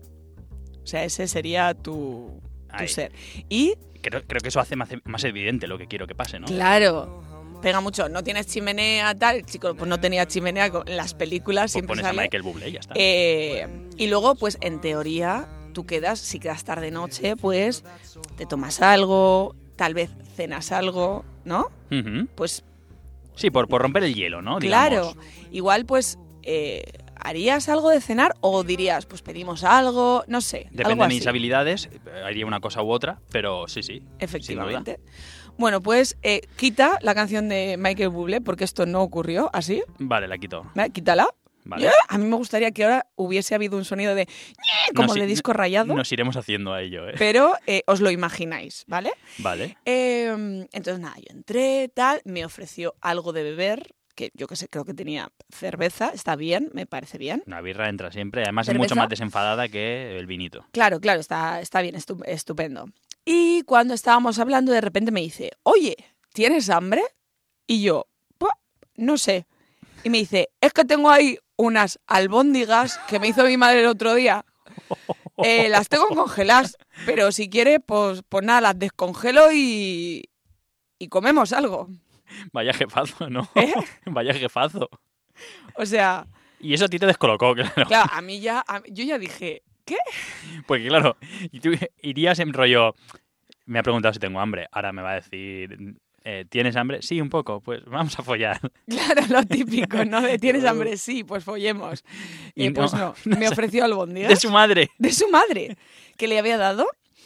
O sea, ese sería tu, tu Ahí. ser. Y, Creo, creo que eso hace más, más evidente lo que quiero que pase, ¿no? claro, pega mucho. No tienes chimenea, tal. El chico, pues no tenía chimenea. En las películas Pues siempre pones a sale. Michael Bublé y ya está. Eh, y luego, pues en teoría, tú quedas, si quedas tarde noche, pues te tomas algo, tal vez cenas algo, ¿no? Ujú. Pues Sí, por, por romper el hielo, ¿no? Digamos. claro, igual pues eh, harías algo de cenar o dirías, pues pedimos algo, no sé, Depende algo de así. mis habilidades, haría una cosa u otra, pero sí, sí. Efectivamente. Bueno, pues eh, quita la canción de Michael Bublé, porque esto no ocurrió así. Sin duda. Vale, la quito. ¿Vale? Quítala. Vale. Ya, a mí me gustaría que ahora hubiese habido un sonido de ñe, como Nos i- de disco rayado, Nos iremos haciendo a ello, ¿eh? pero eh, os lo imagináis, ¿vale? Vale. Eh, entonces, nada, yo entré, tal, me ofreció algo de beber, que yo que sé, creo que tenía cerveza, está bien, me parece bien. Una birra entra siempre. Además es ¿Cerveza? mucho más desenfadada que el vinito. Claro, claro, está, está bien, estu- estupendo. Y cuando estábamos hablando, de repente me dice, oye, ¿tienes hambre? Y yo, "Buah, no sé. Y me dice, es que tengo ahí unas albóndigas que me hizo mi madre el otro día. Eh, las tengo congeladas, pero si quiere, pues, pues nada, las descongelo y, y comemos algo. Vaya jefazo, ¿no? ¿Eh? Vaya jefazo. O sea, Y eso a ti te descolocó, claro. claro, a mí ya, a- yo ya dije, ¿qué? Porque claro, y tú irías en rollo... Me ha preguntado si tengo hambre. Ahora me va a decir... eh, ¿Tienes hambre? Sí, un poco. Pues vamos a follar. Claro, lo típico, ¿no? De, ¿tienes hambre? Sí, pues follemos. Y Y pues no, no, me ofreció albóndigas. De su madre. De su madre, que le había dado.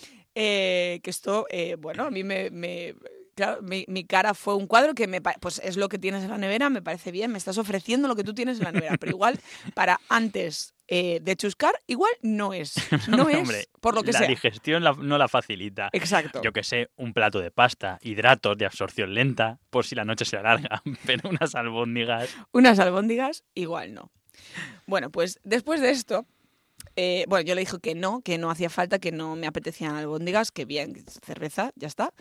eh, que esto, eh, bueno, a mí me... me- claro, mi, mi cara fue un cuadro que me pa- pues es lo que tienes en la nevera, me parece bien, me estás ofreciendo lo que tú tienes en la nevera, pero igual para antes eh, de chuscar, igual no es, no es Hombre, por lo que la sea. digestión la- no la facilita. Exacto. Yo que sé, un plato de pasta, hidratos de absorción lenta, por si la noche se alarga, pero unas albóndigas... Unas albóndigas, igual no. Bueno, pues después de esto, eh, bueno, yo le dije que no, que no hacía falta, que no me apetecían albóndigas, que bien, cerveza, ya está.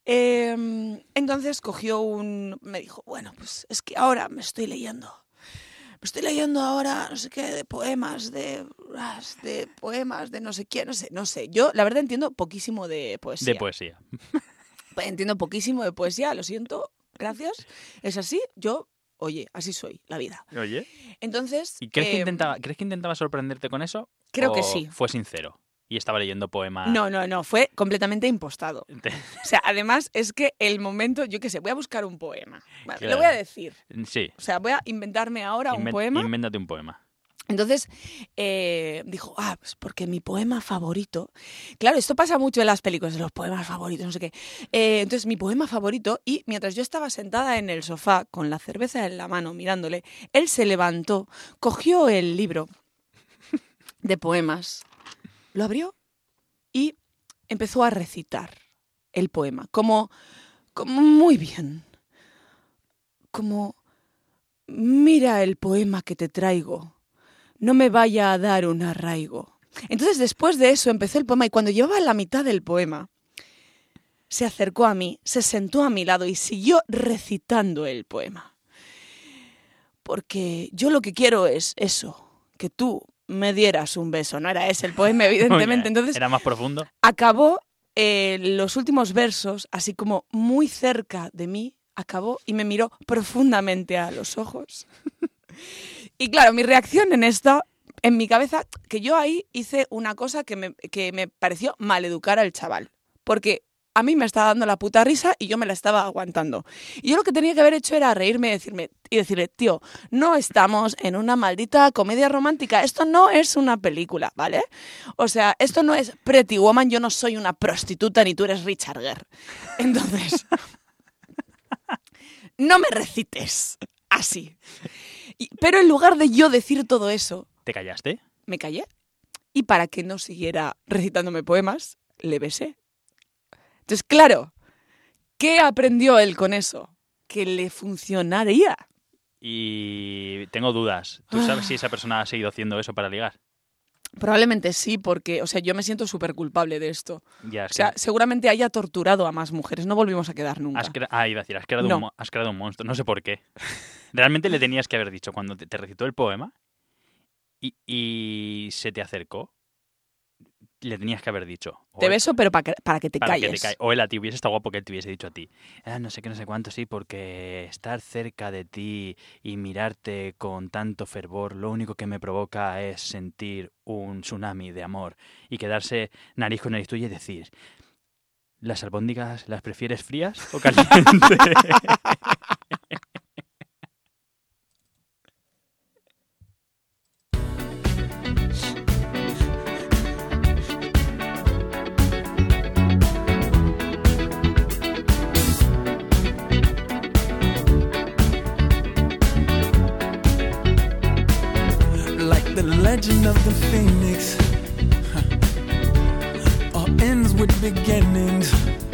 Eh, entonces cogió un... me dijo, bueno, pues es que ahora me estoy leyendo. Me estoy leyendo ahora, no sé qué, de poemas, de... de poemas, de no sé qué, no sé, no sé. Yo, la verdad, entiendo poquísimo de poesía. De poesía. Entiendo poquísimo de poesía, lo siento, gracias. Es así, yo... Oye, así soy, la vida. Oye, Entonces... ¿y crees, que eh, intentaba, ¿crees que intentaba sorprenderte con eso? Creo ¿O que sí. fue sincero y estaba leyendo poemas? No, no, no, fue completamente impostado. Te- O sea, además es que el momento, yo qué sé, voy a buscar un poema. Vale, Claro. Le voy a decir. Sí. O sea, voy a inventarme ahora un Inven- poema. Invéntate un poema. Entonces eh, dijo, ah, pues porque mi poema favorito... Claro, esto pasa mucho en las películas, de los poemas favoritos, no sé qué. Eh, entonces, mi poema favorito, y mientras yo estaba sentada en el sofá con la cerveza en la mano mirándole, él se levantó, cogió el libro de poemas, lo abrió y empezó a recitar el poema, como, como muy bien, como, mira el poema que te traigo, no me vaya a dar un arraigo. Entonces, después de eso, empezó el poema y cuando llevaba la mitad del poema, se acercó a mí, se sentó a mi lado y siguió recitando el poema. Porque yo lo que quiero es eso, que tú me dieras un beso. No era ese el poema, evidentemente. Oye, Entonces, ¿era más profundo? acabó eh, los últimos versos, así como muy cerca de mí, acabó y me miró profundamente a los ojos. Y claro, mi reacción en esto, en mi cabeza, que yo ahí hice una cosa que me, que me pareció maleducar al chaval. Porque a mí me estaba dando la puta risa y yo me la estaba aguantando. Y yo lo que tenía que haber hecho era reírme y decirme, y decirle, tío, no estamos en una maldita comedia romántica, esto no es una película, ¿vale? O sea, esto no es Pretty Woman, yo no soy una prostituta ni tú eres Richard Gere. Entonces, no me recites así. Y, pero en lugar de yo decir todo eso... ¿Te callaste? Me callé. Y para que no siguiera recitándome poemas, le besé. Entonces, claro, ¿qué aprendió él con eso? Que le funcionaría. Y tengo dudas. ¿Tú sabes si esa persona ha seguido haciendo eso para ligar? Probablemente sí, porque, o sea, yo me siento súper culpable de esto. Ya, es o sea, que... seguramente haya torturado a más mujeres. No volvimos a quedar nunca. Has cre... Ah, iba a decir, has creado, no. un mo... has creado un monstruo. No sé por qué. Realmente le tenías que haber dicho cuando te, te recitó el poema y, y se te acercó. Le tenías que haber dicho. Te él, beso, pero para que, para que te para calles. Que te ca... O él a ti hubiese estado guapo que él te hubiese dicho a ti. Ah, no sé qué, no sé cuánto, sí, porque estar cerca de ti y mirarte con tanto fervor, lo único que me provoca es sentir un tsunami de amor y quedarse nariz con nariz tuya y decir, ¿las albóndigas las prefieres frías o calientes? The legend of the phoenix huh. All ends with beginnings.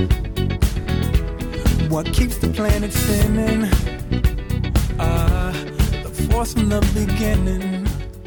What keeps the planet spinning? Ah, uh, the force from the beginning.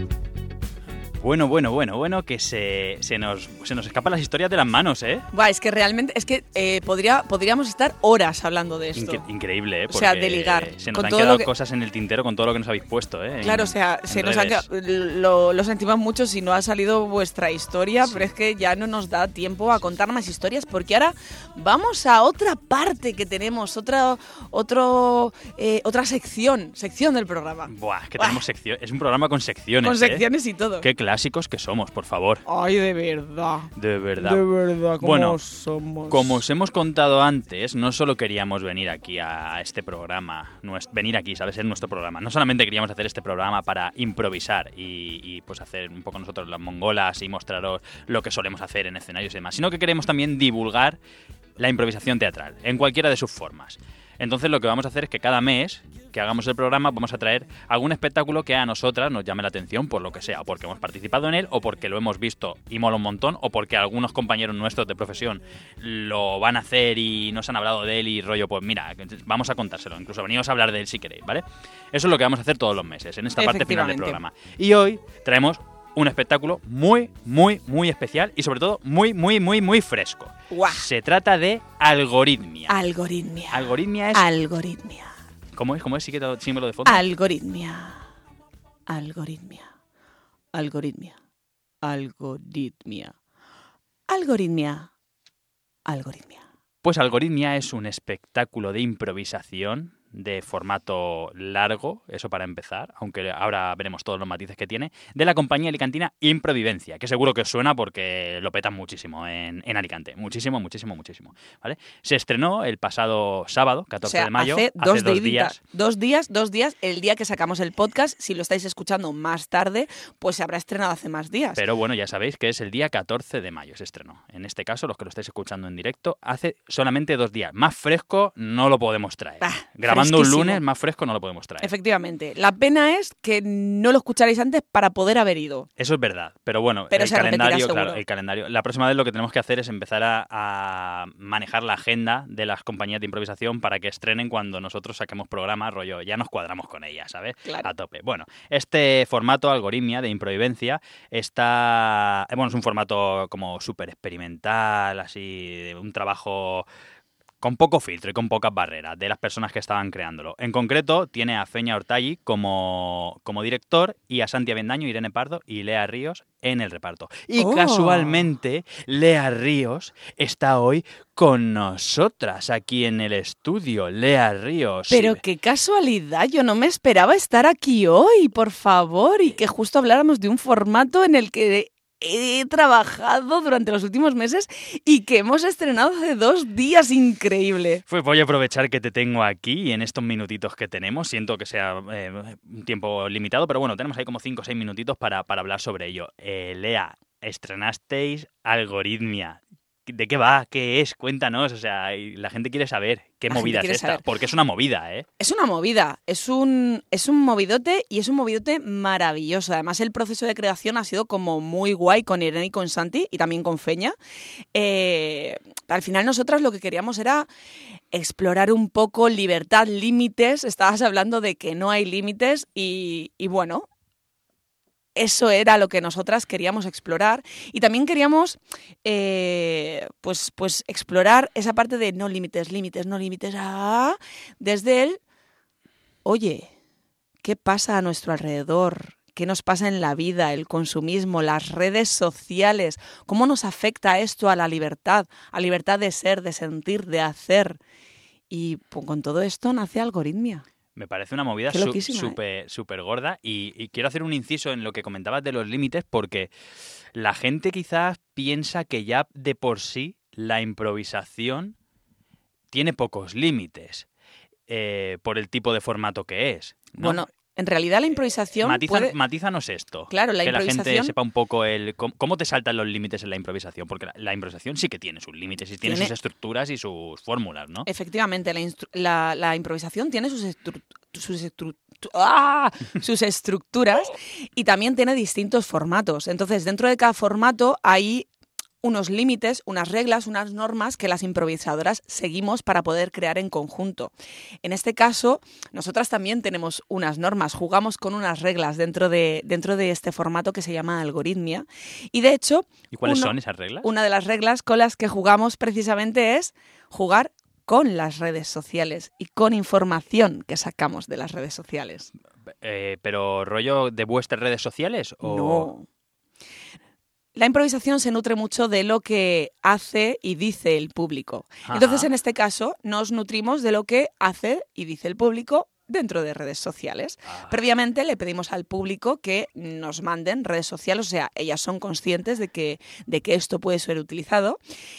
Bueno, bueno, bueno, bueno, que se, se, nos, se nos escapan las historias de las manos, ¿eh? Buah, es que realmente, es que eh, podría, podríamos estar horas hablando de esto. Incre- increíble, ¿eh? Porque o sea, de ligar. Se nos con han todo quedado lo que... cosas en el tintero con todo lo que nos habéis puesto, ¿eh? Claro, en, o sea, se nos redes. ha quedado, lo, lo sentimos mucho si no ha salido vuestra historia, Sí. pero es que ya no nos da tiempo a contar más historias, porque ahora vamos a otra parte que tenemos, otra, otro, eh, otra sección, sección del programa. Buah, es que Buah. tenemos sección. Es un programa con secciones, Con ¿eh? secciones y todo. Qué clásicos que somos, por favor. Ay, de verdad. De verdad. De verdad, ¿cómo Bueno, somos? Como os hemos contado antes, no solo queríamos venir aquí a este programa, nues- venir aquí, ¿sabes? Es nuestro programa. No solamente queríamos hacer este programa para improvisar y, y pues hacer un poco nosotros las mongolas y mostraros lo que solemos hacer en escenarios y demás, sino que queremos también divulgar la improvisación teatral, en cualquiera de sus formas. Entonces lo que vamos a hacer es que cada mes que hagamos el programa vamos a traer algún espectáculo que a nosotras nos llame la atención por lo que sea, o porque hemos participado en él, o porque lo hemos visto y mola un montón, o porque algunos compañeros nuestros de profesión lo van a hacer y nos han hablado de él y rollo, pues mira, vamos a contárselo, incluso venimos a hablar de él si queréis, ¿vale? Eso es lo que vamos a hacer todos los meses, en esta parte final del programa. Y hoy traemos un espectáculo muy, muy, muy especial y sobre todo muy, muy, muy, muy fresco. Guau. Se trata de Algoritmia. Algoritmia. Algoritmia es... Algoritmia. ¿Cómo es? ¿Cómo es? Sí que te símbolo de fondo. Algoritmia. Algoritmia. Algoritmia. Algoritmia. Algoritmia. Algoritmia. Pues Algoritmia es un espectáculo de improvisación de formato largo, eso para empezar, aunque ahora veremos todos los matices que tiene, de la compañía alicantina Improvivencia, que seguro que os suena porque lo petan muchísimo en, en Alicante, muchísimo, muchísimo, muchísimo, ¿vale? Se estrenó el pasado sábado, catorce O sea, de mayo, hace, hace dos, dos días. días. Dos días, dos días, el día que sacamos el podcast, si lo estáis escuchando más tarde, pues se habrá estrenado hace más días. Pero bueno, ya sabéis que es el día catorce de mayo se estrenó. En este caso, los que lo estáis escuchando en directo, hace solamente dos días. Más fresco no lo podemos traer. Bah, Grabando un fresquísimo. lunes, más fresco no lo podemos traer. Efectivamente. La pena es que no lo escucharéis antes para poder haber ido. Eso es verdad, pero bueno, Pero el se repetirá calendario, seguro. claro, el calendario. La próxima vez lo que tenemos que hacer es empezar a, a manejar la agenda de las compañías de improvisación para que estrenen cuando nosotros saquemos programa, rollo, ya nos cuadramos con ellas, ¿sabes? Claro. A tope. Bueno, este formato Algoritmia de Improvivencia está, bueno, es un formato como súper experimental, así, de un trabajo con poco filtro y con pocas barreras de las personas que estaban creándolo. En concreto, tiene a Feña Ortaggi como, como director y a Santi Avendaño, Irene Pardo y Lea Ríos en el reparto. Y Oh. casualmente, Lea Ríos está hoy con nosotras aquí en el estudio. Lea Ríos. Pero Sí. qué casualidad, yo no me esperaba estar aquí hoy, por favor, y que justo habláramos de un formato en el que he trabajado durante los últimos meses y que hemos estrenado hace dos días. Increíble. Pues voy a aprovechar que te tengo aquí y en estos minutitos que tenemos, siento que sea eh, un tiempo limitado, pero bueno, tenemos ahí como cinco o seis minutitos para, para hablar sobre ello. Eh, Lea, estrenasteis Algoritmia. ¿De qué va? ¿Qué es? Cuéntanos, o sea, la gente quiere saber qué La movida gente es quiere esta, saber. porque es una movida, ¿eh? Es una movida, es un, es un movidote y es un movidote maravilloso. Además, el proceso de creación ha sido como muy guay con Irene y con Santi y también con Feña. Eh, al final nosotras lo que queríamos era explorar un poco libertad, límites. Estabas hablando de que no hay límites y, y bueno... Eso era lo que nosotras queríamos explorar y también queríamos eh, pues, pues explorar esa parte de no límites, límites, no límites, ah, desde el, oye, ¿qué pasa a nuestro alrededor? ¿Qué nos pasa en la vida, el consumismo, las redes sociales? ¿Cómo nos afecta esto a la libertad, a la libertad de ser, de sentir, de hacer? Y pues, con todo esto nace Algoritmia. Me parece una movida Qué loquísima, súper súper gorda y, y quiero hacer un inciso en lo que comentabas de los límites porque la gente quizás piensa que ya de por sí la improvisación tiene pocos límites eh, por el tipo de formato que es, ¿no? Bueno, en realidad la improvisación Matiza, puede... Matízanos esto. Claro, la que la gente improvisación- sepa un poco el cómo, cómo te saltan los límites en la improvisación, porque la, la improvisación sí que tiene sus límites y tiene, Tiene- sus estructuras y sus fórmulas, ¿no? Efectivamente, la, instru- la, la improvisación tiene sus, estru- sus, estru- ¡ah! sus estructuras y también tiene distintos formatos. Entonces, dentro de cada formato hay unos límites, unas reglas, unas normas que las improvisadoras seguimos para poder crear en conjunto. En este caso, nosotras también tenemos unas normas, jugamos con unas reglas dentro de, dentro de este formato que se llama Algoritmia. Y de hecho, ¿Y cuáles uno- son esas reglas? una de las reglas con las que jugamos precisamente es jugar con las redes sociales y con información que sacamos de las redes sociales. Eh, ¿Pero rollo de vuestras redes sociales? O... No. La improvisación se nutre mucho de lo que hace y dice el público. Ajá. Entonces, en este caso, nos nutrimos de lo que hace y dice el público dentro de redes sociales. Ah. Previamente le pedimos al público que nos manden redes sociales, o sea, ellas son conscientes de que, de que esto puede ser utilizado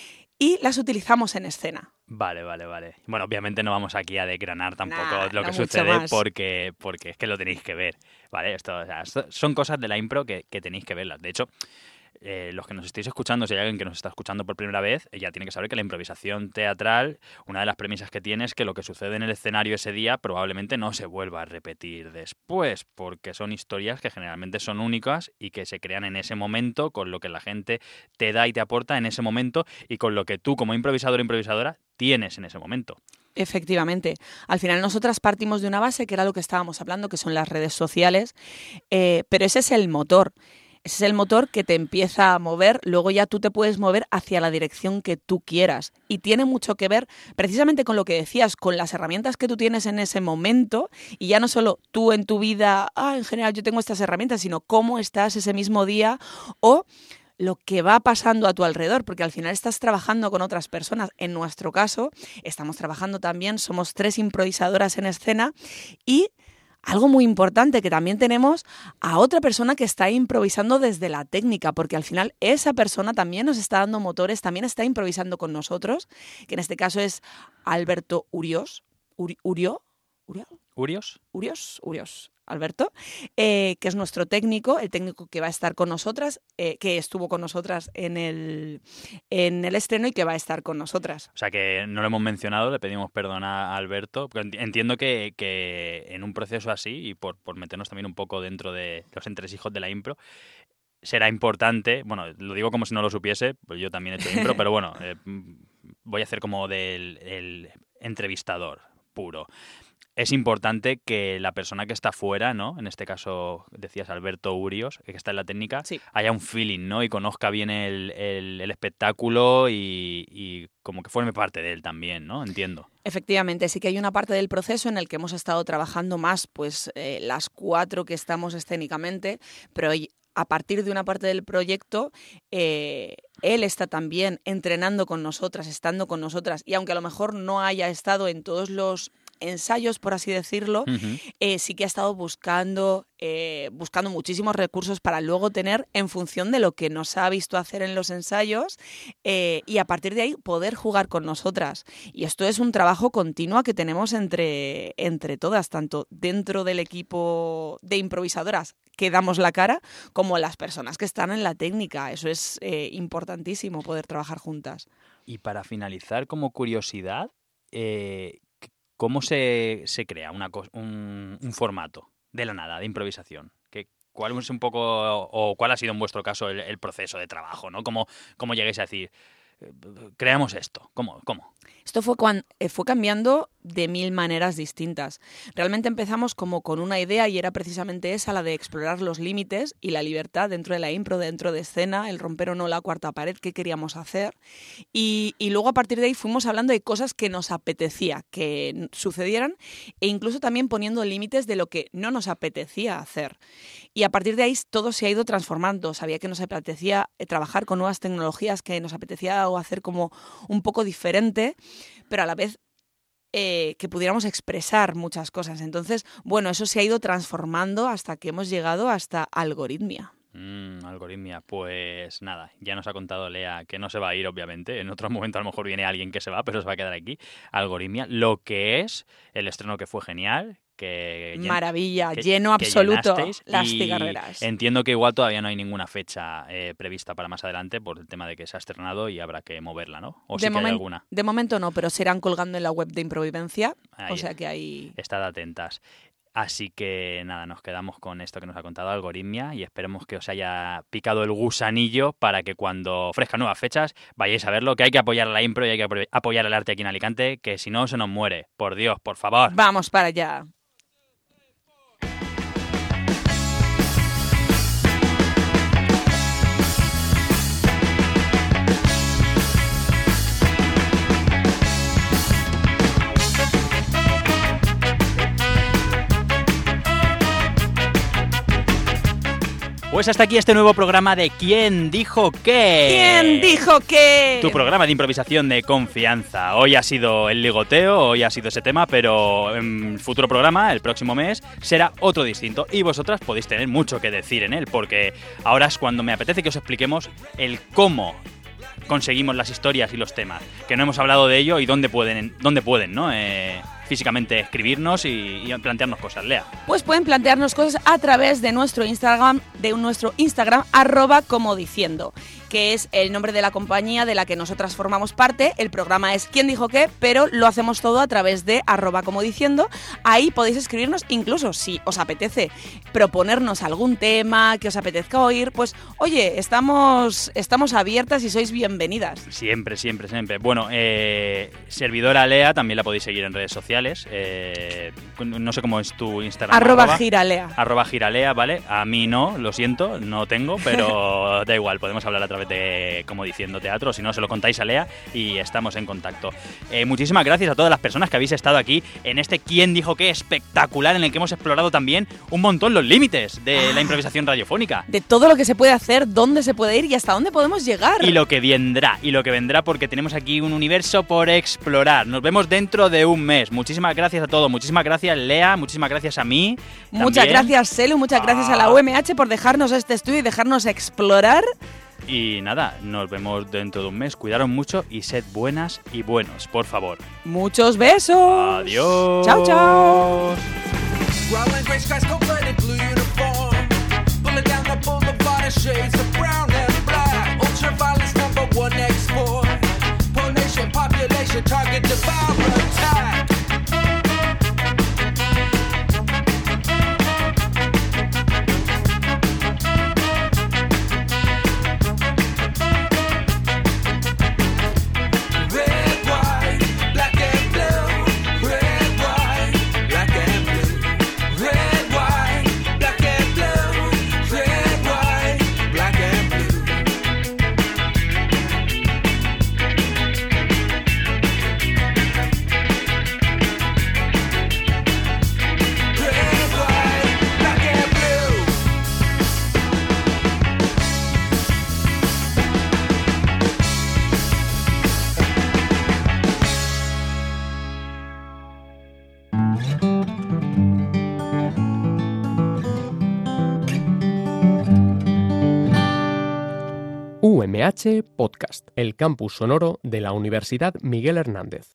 y las utilizamos en escena. Vale, vale, vale. Bueno, obviamente no vamos aquí a desgranar tampoco Nah, lo no que mucho sucede más. porque, porque es que lo tenéis que ver, ¿vale? Esto, o sea, esto son cosas de la impro que, que tenéis que verlas. De hecho, eh, los que nos estéis escuchando, si hay alguien que nos está escuchando por primera vez, ya tiene que saber que la improvisación teatral, una de las premisas que tiene es que lo que sucede en el escenario ese día probablemente no se vuelva a repetir después, porque son historias que generalmente son únicas y que se crean en ese momento, con lo que la gente te da y te aporta en ese momento y con lo que tú como improvisador o improvisadora tienes en ese momento. Efectivamente. Al final nosotras partimos de una base que era lo que estábamos hablando, que son las redes sociales, eh, pero ese es el motor. Ese es el motor que te empieza a mover, luego ya tú te puedes mover hacia la dirección que tú quieras. Y tiene mucho que ver precisamente con lo que decías, con las herramientas que tú tienes en ese momento, y ya no solo tú en tu vida, ah, en general yo tengo estas herramientas, sino cómo estás ese mismo día o lo que va pasando a tu alrededor, porque al final estás trabajando con otras personas. En nuestro caso, estamos trabajando también, somos tres improvisadoras en escena y algo muy importante que también tenemos a otra persona que está improvisando desde la técnica, porque al final esa persona también nos está dando motores, también está improvisando con nosotros, que en este caso es Alberto Urios, Uri, Urio, Uriol, ¿Urios? Urios, Urios, Alberto, eh, que es nuestro técnico, el técnico que va a estar con nosotras, eh, que estuvo con nosotras en el, en el estreno y que va a estar con nosotras. O sea que no lo hemos mencionado, le pedimos perdón a Alberto, porque enti- entiendo que, que en un proceso así, y por, por meternos también un poco dentro de los entresijos de la impro, será importante, bueno, lo digo como si no lo supiese, pues yo también he hecho impro, pero bueno, eh, voy a hacer como del el entrevistador puro. Es importante que la persona que está fuera, ¿no? En este caso, decías Alberto Urios, que está en la técnica, Sí. haya un feeling, ¿no? Y conozca bien el, el, el espectáculo y, y como que forme parte de él también, ¿no? Entiendo. Efectivamente, sí que hay una parte del proceso en el que hemos estado trabajando más, pues eh, las cuatro que estamos escénicamente, pero hay- a partir de una parte del proyecto, eh, él está también entrenando con nosotras, estando con nosotras, y aunque a lo mejor no haya estado en todos los ensayos, por así decirlo, Ujú. eh, sí que ha estado buscando, eh, buscando muchísimos recursos para luego tener, en función de lo que nos ha visto hacer en los ensayos, eh, y a partir de ahí poder jugar con nosotras. Y esto es un trabajo continuo que tenemos entre, entre todas, tanto dentro del equipo de improvisadoras que damos la cara, como las personas que están en la técnica. Eso es eh, importantísimo, poder trabajar juntas. Y para finalizar, como curiosidad, eh, ¿cómo se, se crea una cos- un, un formato de la nada, de improvisación? ¿Qué, ¿Cuál es un poco, o cuál ha sido en vuestro caso el, el proceso de trabajo, ¿no? ¿Cómo, cómo llegáis a decir, eh, creamos esto? ¿Cómo? ¿Cómo? Esto fue, cuan- eh, fue cambiando de mil maneras distintas. Realmente empezamos como con una idea y era precisamente esa, la de explorar los límites y la libertad dentro de la impro, dentro de escena, el romper o no la cuarta pared que queríamos hacer. Y, y luego a partir de ahí fuimos hablando de cosas que nos apetecía que n- sucedieran e incluso también poniendo límites de lo que no nos apetecía hacer. Y a partir de ahí todo se ha ido transformando. Sabía que nos apetecía eh, trabajar con nuevas tecnologías, que nos apetecía algo hacer como un poco diferente, pero a la vez eh, que pudiéramos expresar muchas cosas. Entonces, bueno, eso se ha ido transformando hasta que hemos llegado hasta Algoritmia. Mm, algoritmia, pues nada, ya nos ha contado Lea que no se va a ir, obviamente. En otro momento a lo mejor viene alguien que se va, pero se va a quedar aquí. Algoritmia, lo que es el estreno, que fue genial, que llen- Maravilla, que- lleno que absoluto, llenasteis, las y cigarreras. Entiendo que igual todavía no hay ninguna fecha eh, prevista para más adelante por el tema de que se ha estrenado y habrá que moverla, ¿no? O sí de, que hay momen- alguna. de momento no, pero se irán colgando en la web de Improvivencia, Ahí, o sea que ahí... estad atentas. Así que nada, nos quedamos con esto que nos ha contado Algoritmia y esperemos que os haya picado el gusanillo para que cuando ofrezca nuevas fechas vayáis a verlo, que hay que apoyar a la impro y hay que apo- apoyar el arte aquí en Alicante, que si no se nos muere. Por Dios, por favor. Vamos para allá. Pues hasta aquí este nuevo programa de ¿Quién dijo qué? ¿Quién dijo que...? Tu programa de improvisación de confianza. Hoy ha sido el ligoteo, hoy ha sido ese tema, pero en el futuro programa, el próximo mes, será otro distinto. Y vosotras podéis tener mucho que decir en él, porque ahora es cuando me apetece que os expliquemos el cómo conseguimos las historias y los temas. Que no hemos hablado de ello y dónde pueden, dónde pueden, ¿no? Eh, físicamente escribirnos y, y plantearnos cosas. Lea. Pues pueden plantearnos cosas a través de nuestro Instagram, de nuestro Instagram, arroba como diciendo, que es el nombre de la compañía de la que nosotras formamos parte. El programa es ¿Quién dijo qué? Pero lo hacemos todo a través de arroba como diciendo. Ahí podéis escribirnos, incluso si os apetece proponernos algún tema que os apetezca oír, pues oye, estamos, estamos abiertas y sois bienvenidas. Siempre, siempre, siempre. Bueno, eh, servidora Lea, también la podéis seguir en redes sociales. Eh, no sé cómo es tu Instagram. Arroba giralea. Arroba giralea, ¿vale? A mí no, lo siento, no tengo, pero da igual, podemos hablar a través de Como Diciendo Teatro, si no, se lo contáis a Lea y estamos en contacto. Eh, muchísimas gracias a todas las personas que habéis estado aquí en este ¿Quién dijo qué? Espectacular, en el que hemos explorado también un montón los límites de la improvisación radiofónica. De todo lo que se puede hacer, dónde se puede ir y hasta dónde podemos llegar. Y lo que vendrá, y lo que vendrá porque tenemos aquí un universo por explorar. Nos vemos dentro de un mes. Muchísimas gracias a todos, muchísimas gracias Lea, muchísimas gracias a mí. Muchas también. gracias, Selu, muchas gracias a la Ah. U M H por dejarnos este estudio y dejarnos explorar. Y nada, nos vemos dentro de un mes. Cuidaros mucho y sed buenas y buenos, por favor. Muchos besos. Adiós. Chao, chao. Rolling gray skies, cold-blooded blue uniform. Pulling down the boulevard in shades of brown and black. Ultraviolence number one export. Poor nation, population, target devour attack. Red, white, black and blue. Red, white, black and blue. Red, white, black and blue. Red, white, black and blue. M H Podcast, el campus sonoro de la Universidad Miguel Hernández.